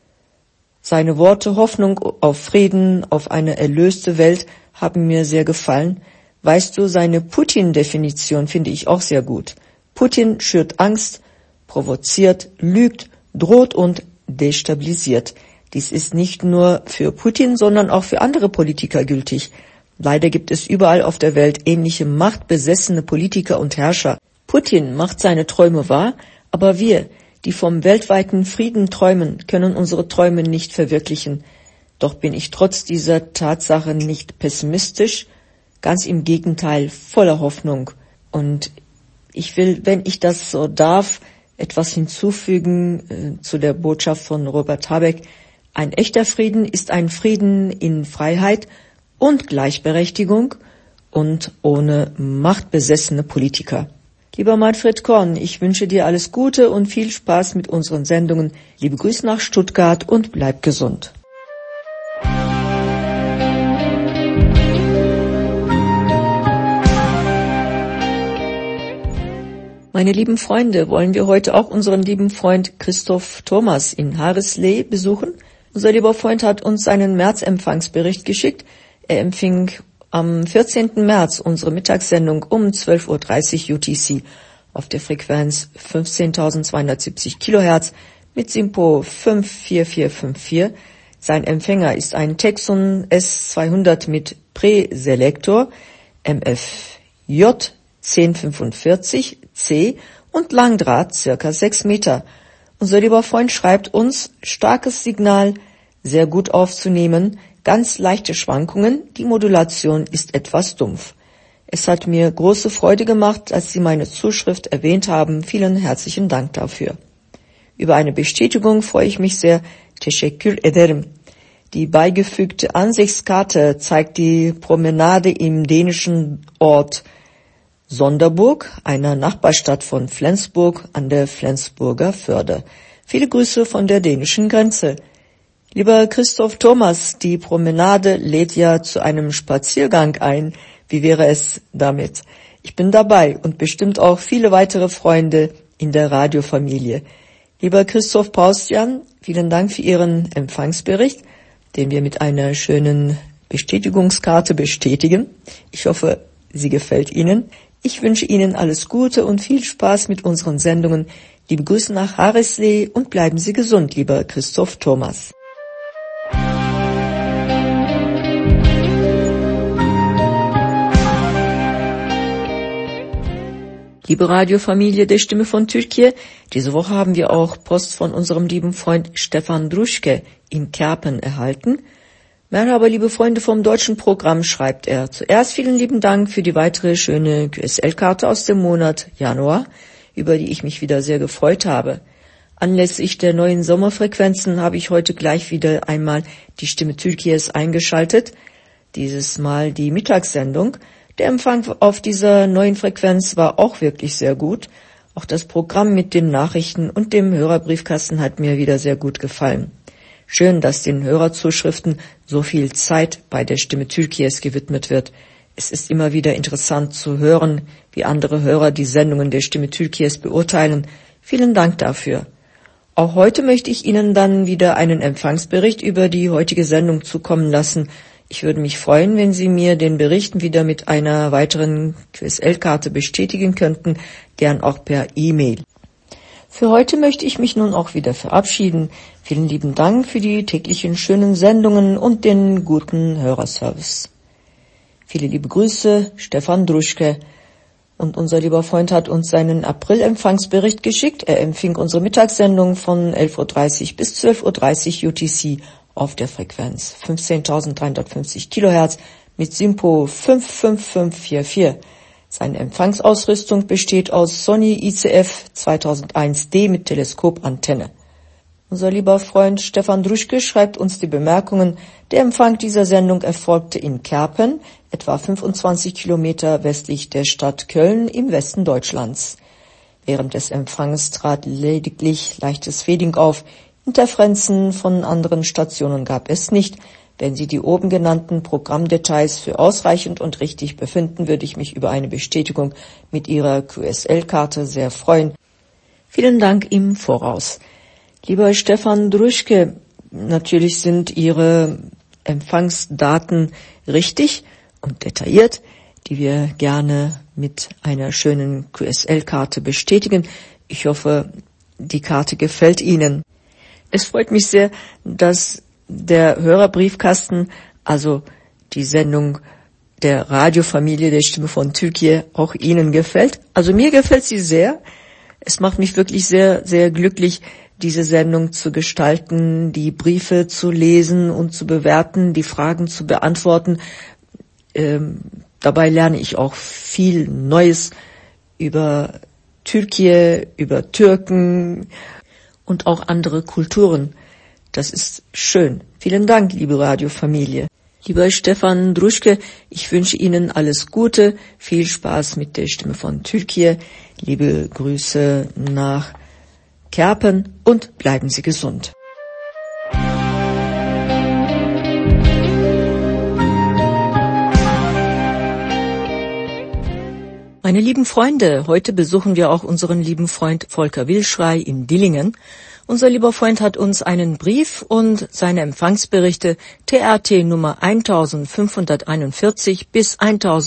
Seine Worte Hoffnung auf Frieden, auf eine erlöste Welt haben mir sehr gefallen. Weißt du, seine Putin-Definition finde ich auch sehr gut. Putin schürt Angst, provoziert, lügt, droht und destabilisiert. Dies ist nicht nur für Putin, sondern auch für andere Politiker gültig. Leider gibt es überall auf der Welt ähnliche machtbesessene Politiker und Herrscher. Putin macht seine Träume wahr, aber wir, die vom weltweiten Frieden träumen, können unsere Träume nicht verwirklichen. Doch bin ich trotz dieser Tatsache nicht pessimistisch, ganz im Gegenteil, voller Hoffnung. Und ich will, wenn ich das so darf, etwas hinzufügen äh, zu der Botschaft von Robert Habeck. Ein echter Frieden ist ein Frieden in Freiheit und Gleichberechtigung und ohne machtbesessene Politiker. Lieber Manfred Korn, ich wünsche dir alles Gute und viel Spaß mit unseren Sendungen. Liebe Grüße nach Stuttgart und bleib gesund. Meine lieben Freunde, wollen wir heute auch unseren lieben Freund Christoph Thomas in Harrisley besuchen? Unser lieber Freund hat uns seinen März-Empfangsbericht geschickt. Er empfing am vierzehnten März unsere Mittagssendung um zwölf Uhr dreißig U T C auf der Frequenz fünfzehntausendzweihundertsiebzig Kilohertz mit SINPO fünf vier vier fünf vier. Sein Empfänger ist ein Texon S zweihundert mit Präselektor M F J zehn fünfundvierzig C und Langdraht circa sechs Meter. Unser lieber Freund schreibt uns, starkes Signal, sehr gut aufzunehmen, ganz leichte Schwankungen, die Modulation ist etwas dumpf. Es hat mir große Freude gemacht, als Sie meine Zuschrift erwähnt haben. Vielen herzlichen Dank dafür. Über eine Bestätigung freue ich mich sehr. Teşekkür ederim. Die beigefügte Ansichtskarte zeigt die Promenade im dänischen Ort Sonderburg, einer Nachbarstadt von Flensburg an der Flensburger Förde. Viele Grüße von der dänischen Grenze. Lieber Christoph Thomas, die Promenade lädt ja zu einem Spaziergang ein. Wie wäre es damit? Ich bin dabei und bestimmt auch viele weitere Freunde in der Radiofamilie. Lieber Christoph Paustian, vielen Dank für Ihren Empfangsbericht, den wir mit einer schönen Bestätigungskarte bestätigen. Ich hoffe, sie gefällt Ihnen. Ich wünsche Ihnen alles Gute und viel Spaß mit unseren Sendungen. Liebe Grüße nach Harrisley und bleiben Sie gesund, lieber Christoph Thomas. Liebe Radiofamilie der Stimme von Türkei, diese Woche haben wir auch Post von unserem lieben Freund Stefan Druschke in Kerpen erhalten. Merhaba, liebe Freunde vom deutschen Programm, schreibt er. Zuerst vielen lieben Dank für die weitere schöne Q S L-Karte aus dem Monat Januar, über die ich mich wieder sehr gefreut habe. Anlässlich der neuen Sommerfrequenzen habe ich heute gleich wieder einmal die Stimme Türkiye's eingeschaltet, dieses Mal die Mittagssendung. Der Empfang auf dieser neuen Frequenz war auch wirklich sehr gut. Auch das Programm mit den Nachrichten und dem Hörerbriefkasten hat mir wieder sehr gut gefallen. Schön, dass den Hörerzuschriften so viel Zeit bei der Stimme Türkiye's gewidmet wird. Es ist immer wieder interessant zu hören, wie andere Hörer die Sendungen der Stimme Türkiye's beurteilen. Vielen Dank dafür. Auch heute möchte ich Ihnen dann wieder einen Empfangsbericht über die heutige Sendung zukommen lassen. Ich würde mich freuen, wenn Sie mir den Bericht wieder mit einer weiteren Q S L-Karte bestätigen könnten, gern auch per E-Mail. Für heute möchte ich mich nun auch wieder verabschieden. Vielen lieben Dank für die täglichen schönen Sendungen und den guten Hörerservice. Viele liebe Grüße, Stefan Druschke. Und unser lieber Freund hat uns seinen April-Empfangsbericht geschickt. Er empfing unsere Mittagssendung von elf Uhr dreißig bis zwölf Uhr dreißig U T C auf der Frequenz fünfzehntausenddreihundertfünfzig Kilohertz mit SINPO fünf fünf fünf vier vier. Seine Empfangsausrüstung besteht aus Sony I C F zweitausendeins D mit Teleskopantenne. Unser lieber Freund Stefan Druschke schreibt uns die Bemerkungen, der Empfang dieser Sendung erfolgte in Kerpen, etwa fünfundzwanzig Kilometer westlich der Stadt Köln im Westen Deutschlands. Während des Empfangs trat lediglich leichtes Fading auf. Interferenzen von anderen Stationen gab es nicht. Wenn Sie die oben genannten Programmdetails für ausreichend und richtig befinden, würde ich mich über eine Bestätigung mit Ihrer Q S L-Karte sehr freuen. Vielen Dank im Voraus. Lieber Stefan Druschke, natürlich sind Ihre Empfangsdaten richtig und detailliert, die wir gerne mit einer schönen Q S L-Karte bestätigen. Ich hoffe, die Karte gefällt Ihnen. Es freut mich sehr, dass der Hörerbriefkasten, also die Sendung der Radiofamilie der Stimme von Türkei, auch Ihnen gefällt. Also mir gefällt sie sehr. Es macht mich wirklich sehr, sehr glücklich, diese Sendung zu gestalten, die Briefe zu lesen und zu bewerten, die Fragen zu beantworten. Ähm, dabei lerne ich auch viel Neues über Türkei, über Türken und auch andere Kulturen. Das ist schön. Vielen Dank, liebe Radiofamilie. Lieber Stefan Druschke, ich wünsche Ihnen alles Gute, viel Spaß mit der Stimme von Türkei, liebe Grüße nach Kerpen und bleiben Sie gesund. Meine lieben Freunde, heute besuchen wir auch unseren lieben Freund Volker Wilschrei in Dillingen. Unser lieber Freund hat uns einen Brief und seine Empfangsberichte T R T Nummer eintausendfünfhunderteinundvierzig bis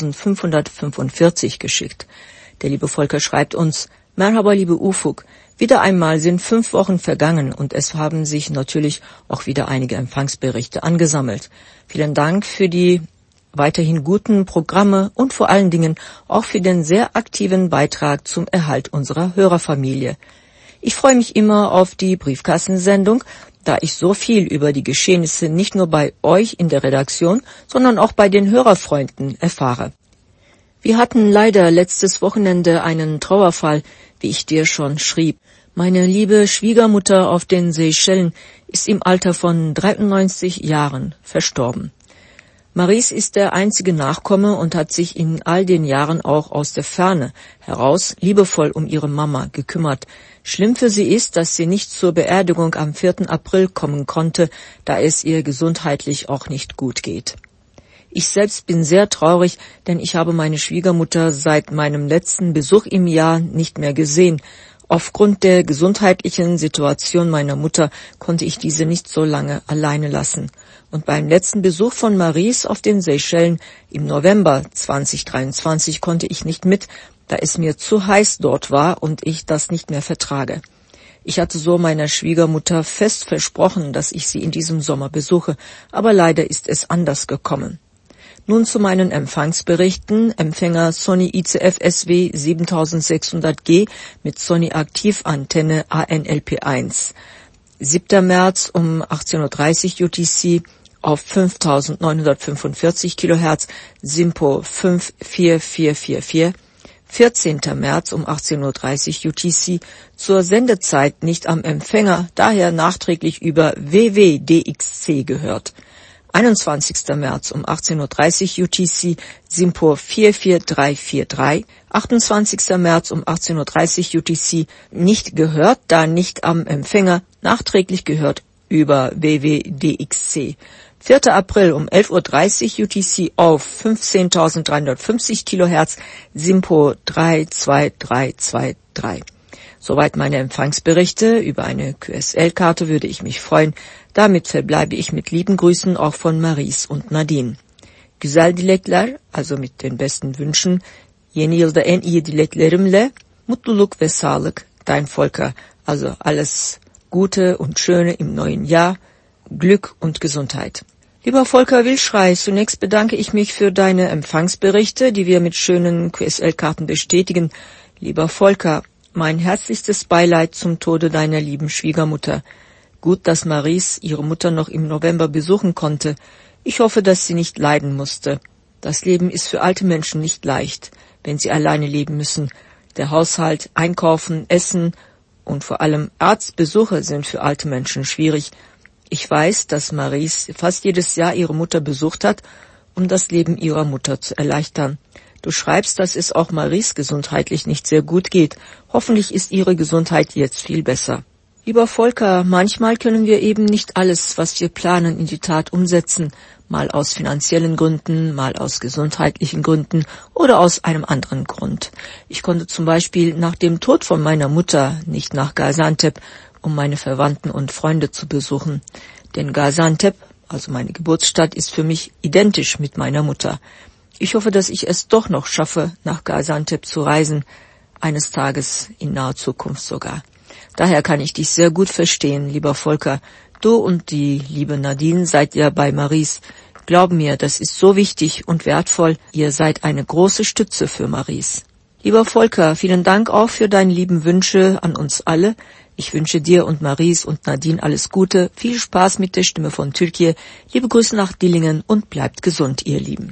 eintausendfünfhundertfünfundvierzig geschickt. Der liebe Volker schreibt uns: Merhaba, liebe Ufuk, wieder einmal sind fünf Wochen vergangen und es haben sich natürlich auch wieder einige Empfangsberichte angesammelt. Vielen Dank für die weiterhin guten Programme und vor allen Dingen auch für den sehr aktiven Beitrag zum Erhalt unserer Hörerfamilie. Ich freue mich immer auf die Briefkassensendung, da ich so viel über die Geschehnisse nicht nur bei euch in der Redaktion, sondern auch bei den Hörerfreunden erfahre. Wir hatten leider letztes Wochenende einen Trauerfall, wie ich dir schon schrieb. Meine liebe Schwiegermutter auf den Seychellen ist im Alter von dreiundneunzig Jahren verstorben. Maries ist der einzige Nachkomme und hat sich in all den Jahren auch aus der Ferne heraus liebevoll um ihre Mama gekümmert. Schlimm für sie ist, dass sie nicht zur Beerdigung am vierten April kommen konnte, da es ihr gesundheitlich auch nicht gut geht. Ich selbst bin sehr traurig, denn ich habe meine Schwiegermutter seit meinem letzten Besuch im Jahr nicht mehr gesehen. Aufgrund der gesundheitlichen Situation meiner Mutter konnte ich diese nicht so lange alleine lassen. Und beim letzten Besuch von Maries auf den Seychellen im November zweitausenddreiundzwanzig konnte ich nicht mit, da es mir zu heiß dort war und ich das nicht mehr vertrage. Ich hatte so meiner Schwiegermutter fest versprochen, dass ich sie in diesem Sommer besuche, aber leider ist es anders gekommen. Nun zu meinen Empfangsberichten. Empfänger Sony I C F S W siebentausendsechshundert G mit Sony Aktivantenne A N L P eins. siebter März um achtzehn Uhr dreißig U T C auf fünftausendneunhundertfünfundvierzig Kilohertz, SINPO fünf vier vier vier vier. vierzehnter März um achtzehn Uhr dreißig U T C, zur Sendezeit nicht am Empfänger, daher nachträglich über W W D X C gehört. einundzwanzigster März um achtzehn Uhr dreißig U T C, SINPO vier vier drei vier drei. achtundzwanzigster März um achtzehn Uhr dreißig U T C, nicht gehört, da nicht am Empfänger, nachträglich gehört über W W D X C. vierter April um elf Uhr dreißig U T C auf fünfzehntausenddreihundertfünfzig Kilohertz, SINPO drei zwei drei zwei drei. Soweit meine Empfangsberichte. Über eine Q S L-Karte würde ich mich freuen. Damit verbleibe ich mit lieben Grüßen auch von Maries und Nadine. Güzel dilekler, also mit den besten Wünschen. Yeni yılda en iyi dileklerimle, mutluluk ve sağlık, dein Volker. Also alles Gute und Schöne im neuen Jahr, Glück und Gesundheit. Lieber Volker Wilschrei, zunächst bedanke ich mich für deine Empfangsberichte, die wir mit schönen Q S L-Karten bestätigen. Lieber Volker, mein herzlichstes Beileid zum Tode deiner lieben Schwiegermutter. Gut, dass Maries ihre Mutter noch im November besuchen konnte. Ich hoffe, dass sie nicht leiden musste. Das Leben ist für alte Menschen nicht leicht, wenn sie alleine leben müssen. Der Haushalt, Einkaufen, Essen und vor allem Arztbesuche sind für alte Menschen schwierig. Ich weiß, dass Maries fast jedes Jahr ihre Mutter besucht hat, um das Leben ihrer Mutter zu erleichtern. Du schreibst, dass es auch Maries gesundheitlich nicht sehr gut geht. Hoffentlich ist ihre Gesundheit jetzt viel besser. Lieber Volker, manchmal können wir eben nicht alles, was wir planen, in die Tat umsetzen. Mal aus finanziellen Gründen, mal aus gesundheitlichen Gründen oder aus einem anderen Grund. Ich konnte zum Beispiel nach dem Tod von meiner Mutter nicht nach Gaziantep, um meine Verwandten und Freunde zu besuchen. Denn Gaziantep, also meine Geburtsstadt, ist für mich identisch mit meiner Mutter. Ich hoffe, dass ich es doch noch schaffe, nach Gaziantep zu reisen, eines Tages in naher Zukunft sogar. Daher kann ich dich sehr gut verstehen, lieber Volker. Du und die liebe Nadine seid ja bei Maries. Glaub mir, das ist so wichtig und wertvoll. Ihr seid eine große Stütze für Maries. Lieber Volker, vielen Dank auch für deine lieben Wünsche an uns alle. Ich wünsche dir und Maries und Nadine alles Gute, viel Spaß mit der Stimme von Türkei. Liebe Grüße nach Dillingen und bleibt gesund, ihr Lieben.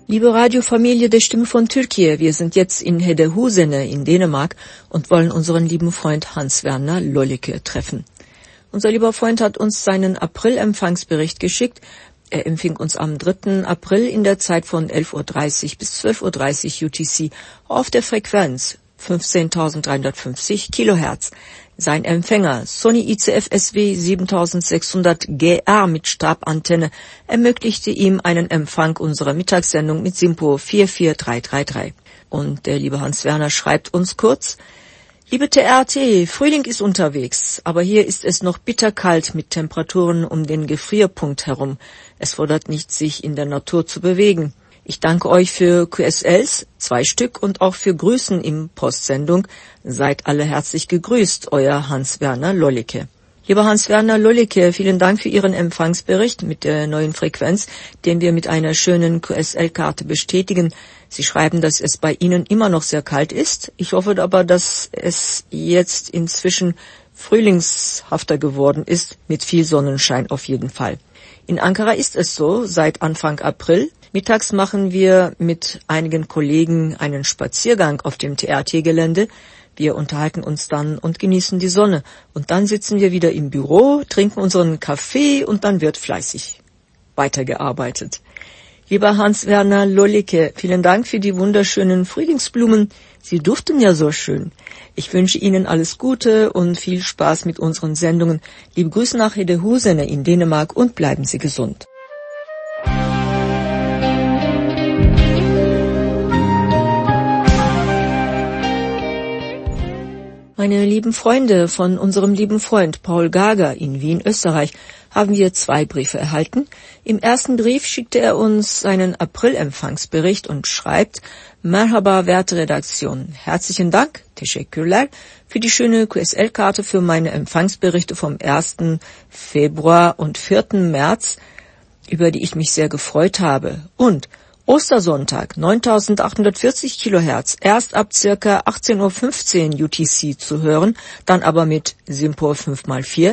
Liebe Radiofamilie der Stimme von Türkei, wir sind jetzt in Hedehusene in Dänemark und wollen unseren lieben Freund Hans-Werner Lollike treffen. Unser lieber Freund hat uns seinen April-Empfangsbericht geschickt. Er empfing uns am dritten April in der Zeit von elf Uhr dreißig bis zwölf Uhr dreißig U T C auf der Frequenz fünfzehntausenddreihundertfünfzig Kilohertz. Sein Empfänger, Sony I C F S W siebentausendsechshundert G R mit Stabantenne, ermöglichte ihm einen Empfang unserer Mittagssendung mit SINPO vier vier drei drei drei. Und der liebe Hans-Werner schreibt uns kurz: Liebe T R T, Frühling ist unterwegs, aber hier ist es noch bitterkalt mit Temperaturen um den Gefrierpunkt herum. Es fordert nicht, sich in der Natur zu bewegen. Ich danke euch für Q S Ls, zwei Stück, und auch für Grüßen im Postsendung. Seid alle herzlich gegrüßt, euer Hans-Werner Lollike. Lieber Hans-Werner Lollike, vielen Dank für Ihren Empfangsbericht mit der neuen Frequenz, den wir mit einer schönen Q S L-Karte bestätigen. Sie schreiben, dass es bei Ihnen immer noch sehr kalt ist. Ich hoffe aber, dass es jetzt inzwischen frühlingshafter geworden ist, mit viel Sonnenschein auf jeden Fall. In Ankara ist es so, seit Anfang April. Mittags machen wir mit einigen Kollegen einen Spaziergang auf dem T R T-Gelände. Wir unterhalten uns dann und genießen die Sonne. Und dann sitzen wir wieder im Büro, trinken unseren Kaffee und dann wird fleißig weitergearbeitet. Lieber Hans-Werner Lollike, vielen Dank für die wunderschönen Frühlingsblumen. Sie duften ja so schön. Ich wünsche Ihnen alles Gute und viel Spaß mit unseren Sendungen. Liebe Grüße nach Hedehusene in Dänemark und bleiben Sie gesund. Meine lieben Freunde, von unserem lieben Freund Paul Gager in Wien, Österreich, haben wir zwei Briefe erhalten. Im ersten Brief schickte er uns seinen April-Empfangsbericht und schreibt: Merhaba, werte Redaktion. Herzlichen Dank, teşekkürler, für die schöne Q S L-Karte für meine Empfangsberichte vom ersten Februar und vierten März, über die ich mich sehr gefreut habe. Und Ostersonntag, neuntausendachthundertvierzig Kilohertz, erst ab circa achtzehn Uhr fünfzehn U T C zu hören, dann aber mit SINPO fünf mal vier.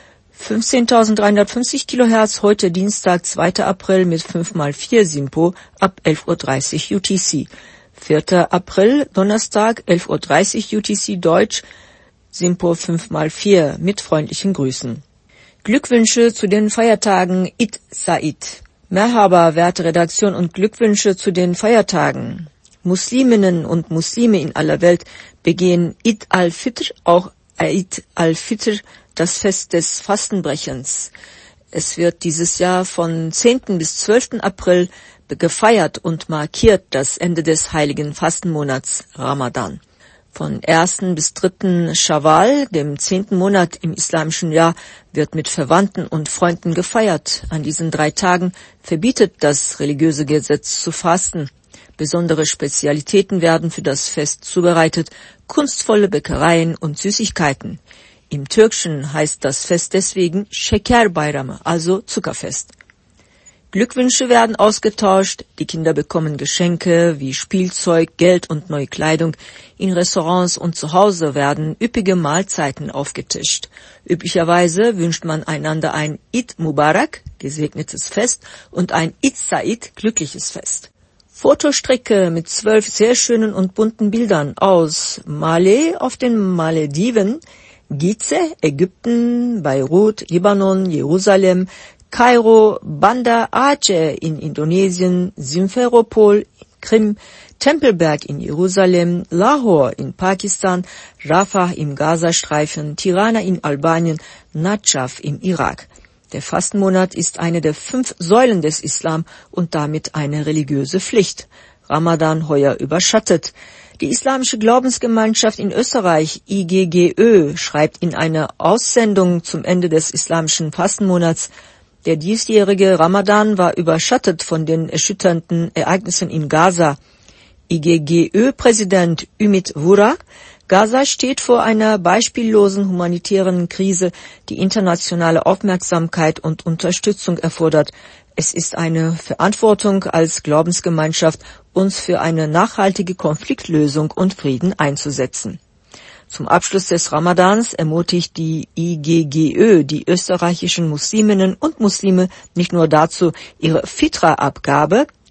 fünfzehntausenddreihundertfünfzig Kilohertz, heute Dienstag, zweiter April mit fünf mal vier SINPO ab elf Uhr dreißig U T C. vierter April, Donnerstag, elf Uhr dreißig U T C Deutsch, SINPO fünf mal vier mit freundlichen Grüßen. Glückwünsche zu den Feiertagen Eid Said. Merhaba, werte Redaktion, und Glückwünsche zu den Feiertagen. Musliminnen und Muslime in aller Welt begehen Eid al-Fitr, auch Eid al-Fitr, das Fest des Fastenbrechens. Es wird dieses Jahr von zehnten bis zwölften April gefeiert und markiert das Ende des heiligen Fastenmonats Ramadan. Von ersten bis dritten Schawwal, dem zehnten Monat im islamischen Jahr, wird mit Verwandten und Freunden gefeiert. An diesen drei Tagen verbietet das religiöse Gesetz zu fasten. Besondere Spezialitäten werden für das Fest zubereitet, kunstvolle Bäckereien und Süßigkeiten. Im Türkischen heißt das Fest deswegen Şeker Bayramı, also Zuckerfest. Glückwünsche werden ausgetauscht, die Kinder bekommen Geschenke wie Spielzeug, Geld und neue Kleidung. In Restaurants und zu Hause werden üppige Mahlzeiten aufgetischt. Üblicherweise wünscht man einander ein Eid Mubarak, gesegnetes Fest, und ein Eid Said, glückliches Fest. Fotostricke mit zwölf sehr schönen und bunten Bildern aus Malé auf den Malediven, Gizeh, Ägypten, Beirut, Libanon, Jerusalem, Kairo, Banda Aceh in Indonesien, Simferopol, Krim, Tempelberg in Jerusalem, Lahore in Pakistan, Rafah im Gazastreifen, Tirana in Albanien, Nadschaf im Irak. Der Fastenmonat ist eine der fünf Säulen des Islam und damit eine religiöse Pflicht. Ramadan heuer überschattet. Die Islamische Glaubensgemeinschaft in Österreich, I G G Ö, schreibt in einer Aussendung zum Ende des islamischen Fastenmonats: Der diesjährige Ramadan war überschattet von den erschütternden Ereignissen in Gaza. I G G Ö-Präsident Ümit Vurak: Gaza steht vor einer beispiellosen humanitären Krise, die internationale Aufmerksamkeit und Unterstützung erfordert. Es ist eine Verantwortung als Glaubensgemeinschaft, uns für eine nachhaltige Konfliktlösung und Frieden einzusetzen. Zum Abschluss des Ramadans ermutigt die I G G Ö die österreichischen Musliminnen und Muslime nicht nur dazu, ihre Fitra-Abgabe,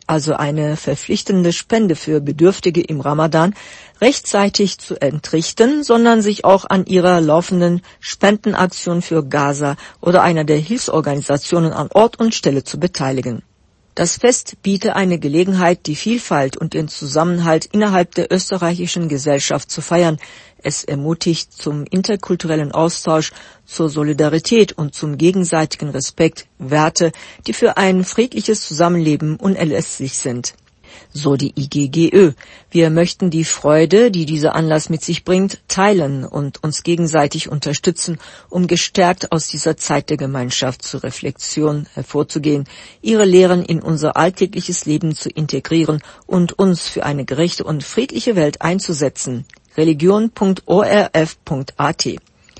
also eine verpflichtende Spende für Bedürftige im Ramadan, rechtzeitig zu entrichten, sondern sich auch an ihrer laufenden Spendenaktion für Gaza oder einer der Hilfsorganisationen an Ort und Stelle zu beteiligen. Das Fest biete eine Gelegenheit, die Vielfalt und den Zusammenhalt innerhalb der österreichischen Gesellschaft zu feiern. Es ermutigt zum interkulturellen Austausch, zur Solidarität und zum gegenseitigen Respekt, Werte, die für ein friedliches Zusammenleben unerlässlich sind. So die I G G Ö. Wir möchten die Freude, die dieser Anlass mit sich bringt, teilen und uns gegenseitig unterstützen, um gestärkt aus dieser Zeit der Gemeinschaft zur Reflexion hervorzugehen, ihre Lehren in unser alltägliches Leben zu integrieren und uns für eine gerechte und friedliche Welt einzusetzen. religion punkt o r f punkt a t.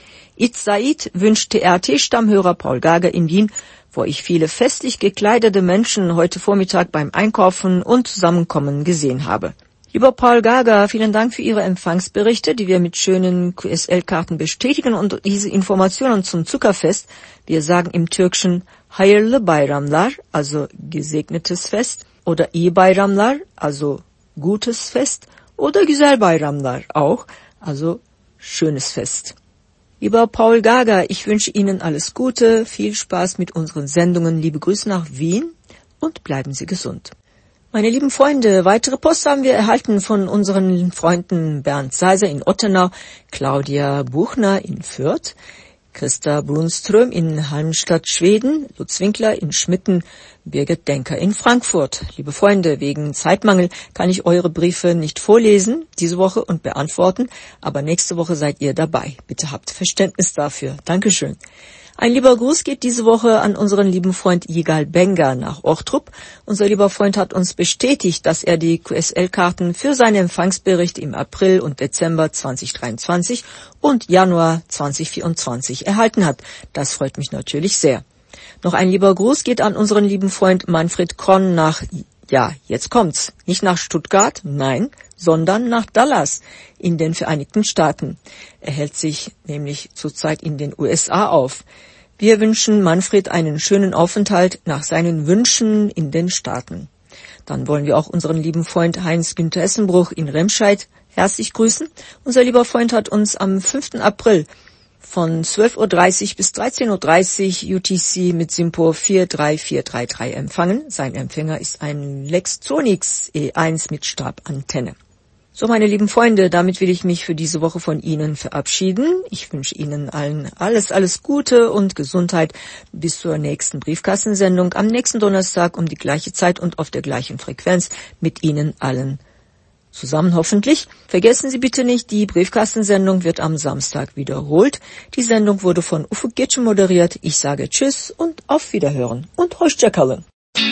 Id Said wünscht T R T-Stammhörer Paul Gager in Wien, wo ich viele festlich gekleidete Menschen heute Vormittag beim Einkaufen und Zusammenkommen gesehen habe. Lieber Paul Gager, vielen Dank für Ihre Empfangsberichte, die wir mit schönen Q S L-Karten bestätigen und diese Informationen zum Zuckerfest. Wir sagen im Türkischen Hayırlı Bayramlar, also gesegnetes Fest, oder İyi Bayramlar, also gutes Fest, oder Güzel Bayramlar auch, also schönes Fest. Lieber Paul Gager, ich wünsche Ihnen alles Gute, viel Spaß mit unseren Sendungen, liebe Grüße nach Wien und bleiben Sie gesund. Meine lieben Freunde, weitere Post haben wir erhalten von unseren Freunden Bernd Seiser in Ottenau, Claudia Buchner in Fürth, Christa Brunström in Halmstad, Schweden, Lutz Winkler in Schmitten, Birgit Denker in Frankfurt. Liebe Freunde, wegen Zeitmangel kann ich eure Briefe nicht vorlesen diese Woche und beantworten, aber nächste Woche seid ihr dabei. Bitte habt Verständnis dafür. Dankeschön. Ein lieber Gruß geht diese Woche an unseren lieben Freund Yigal Benga nach Ochtrup. Unser lieber Freund hat uns bestätigt, dass er die Q S L-Karten für seine Empfangsberichte im April und Dezember zweitausenddreiundzwanzig und Januar zweitausendvierundzwanzig erhalten hat. Das freut mich natürlich sehr. Noch ein lieber Gruß geht an unseren lieben Freund Manfred Kronn nach, ja, jetzt kommt's, nicht nach Stuttgart, nein, sondern nach Dallas in den Vereinigten Staaten. Er hält sich nämlich zurzeit in den U S A auf. Wir wünschen Manfred einen schönen Aufenthalt nach seinen Wünschen in den Staaten. Dann wollen wir auch unseren lieben Freund Heinz-Günther Essenbruch in Remscheid herzlich grüßen. Unser lieber Freund hat uns am fünften April von zwölf Uhr dreißig bis dreizehn Uhr dreißig U T C mit SINPO vier drei vier drei drei empfangen. Sein Empfänger ist ein Lextronics E eins mit Stabantenne. So, meine lieben Freunde, damit will ich mich für diese Woche von Ihnen verabschieden. Ich wünsche Ihnen allen alles, alles Gute und Gesundheit bis zur nächsten Briefkastensendung am nächsten Donnerstag um die gleiche Zeit und auf der gleichen Frequenz mit Ihnen allen zusammen hoffentlich. Vergessen Sie bitte nicht, die Briefkastensendung wird am Samstag wiederholt. Die Sendung wurde von Ufuk Getschem moderiert. Ich sage Tschüss und auf Wiederhören und hoşça kalın.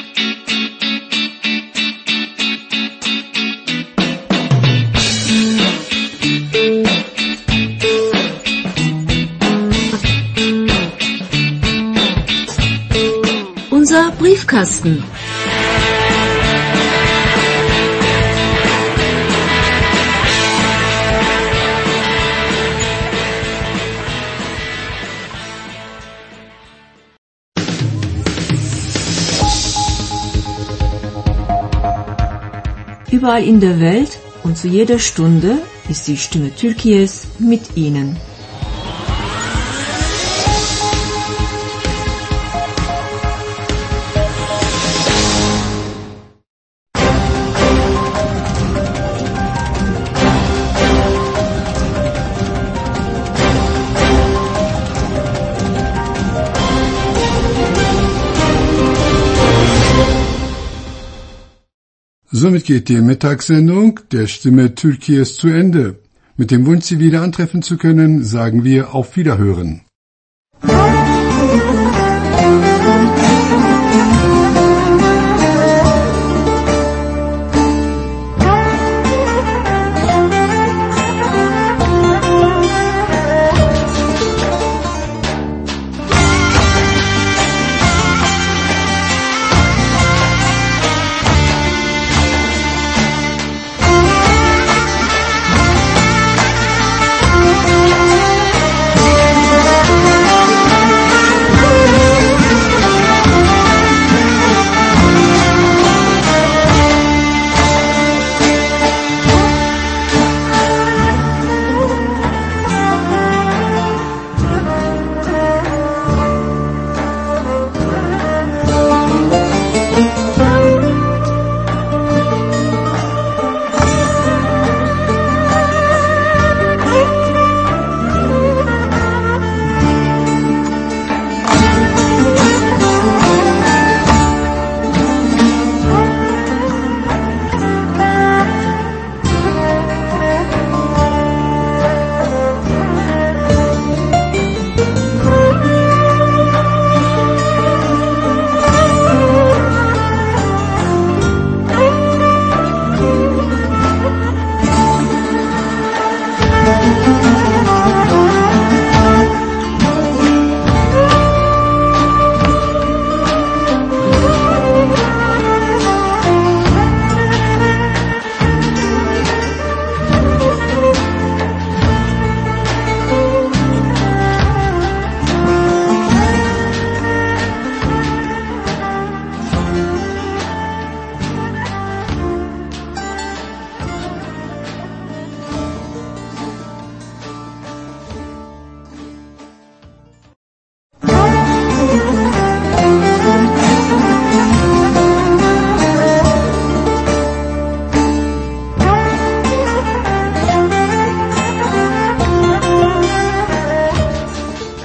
Unser Briefkasten. Überall in der Welt und zu jeder Stunde ist die Stimme Türkiye's mit Ihnen. Somit geht die Mittagssendung der Stimme Türkiye's zu Ende. Mit dem Wunsch, Sie wieder antreffen zu können, sagen wir auf Wiederhören.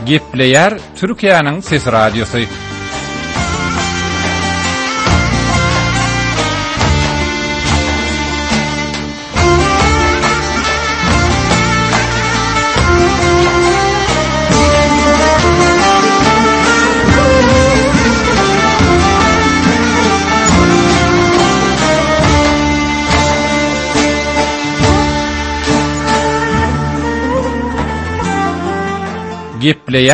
Gepleyer Türkiye'nin Ses Radyosu. Gepleyer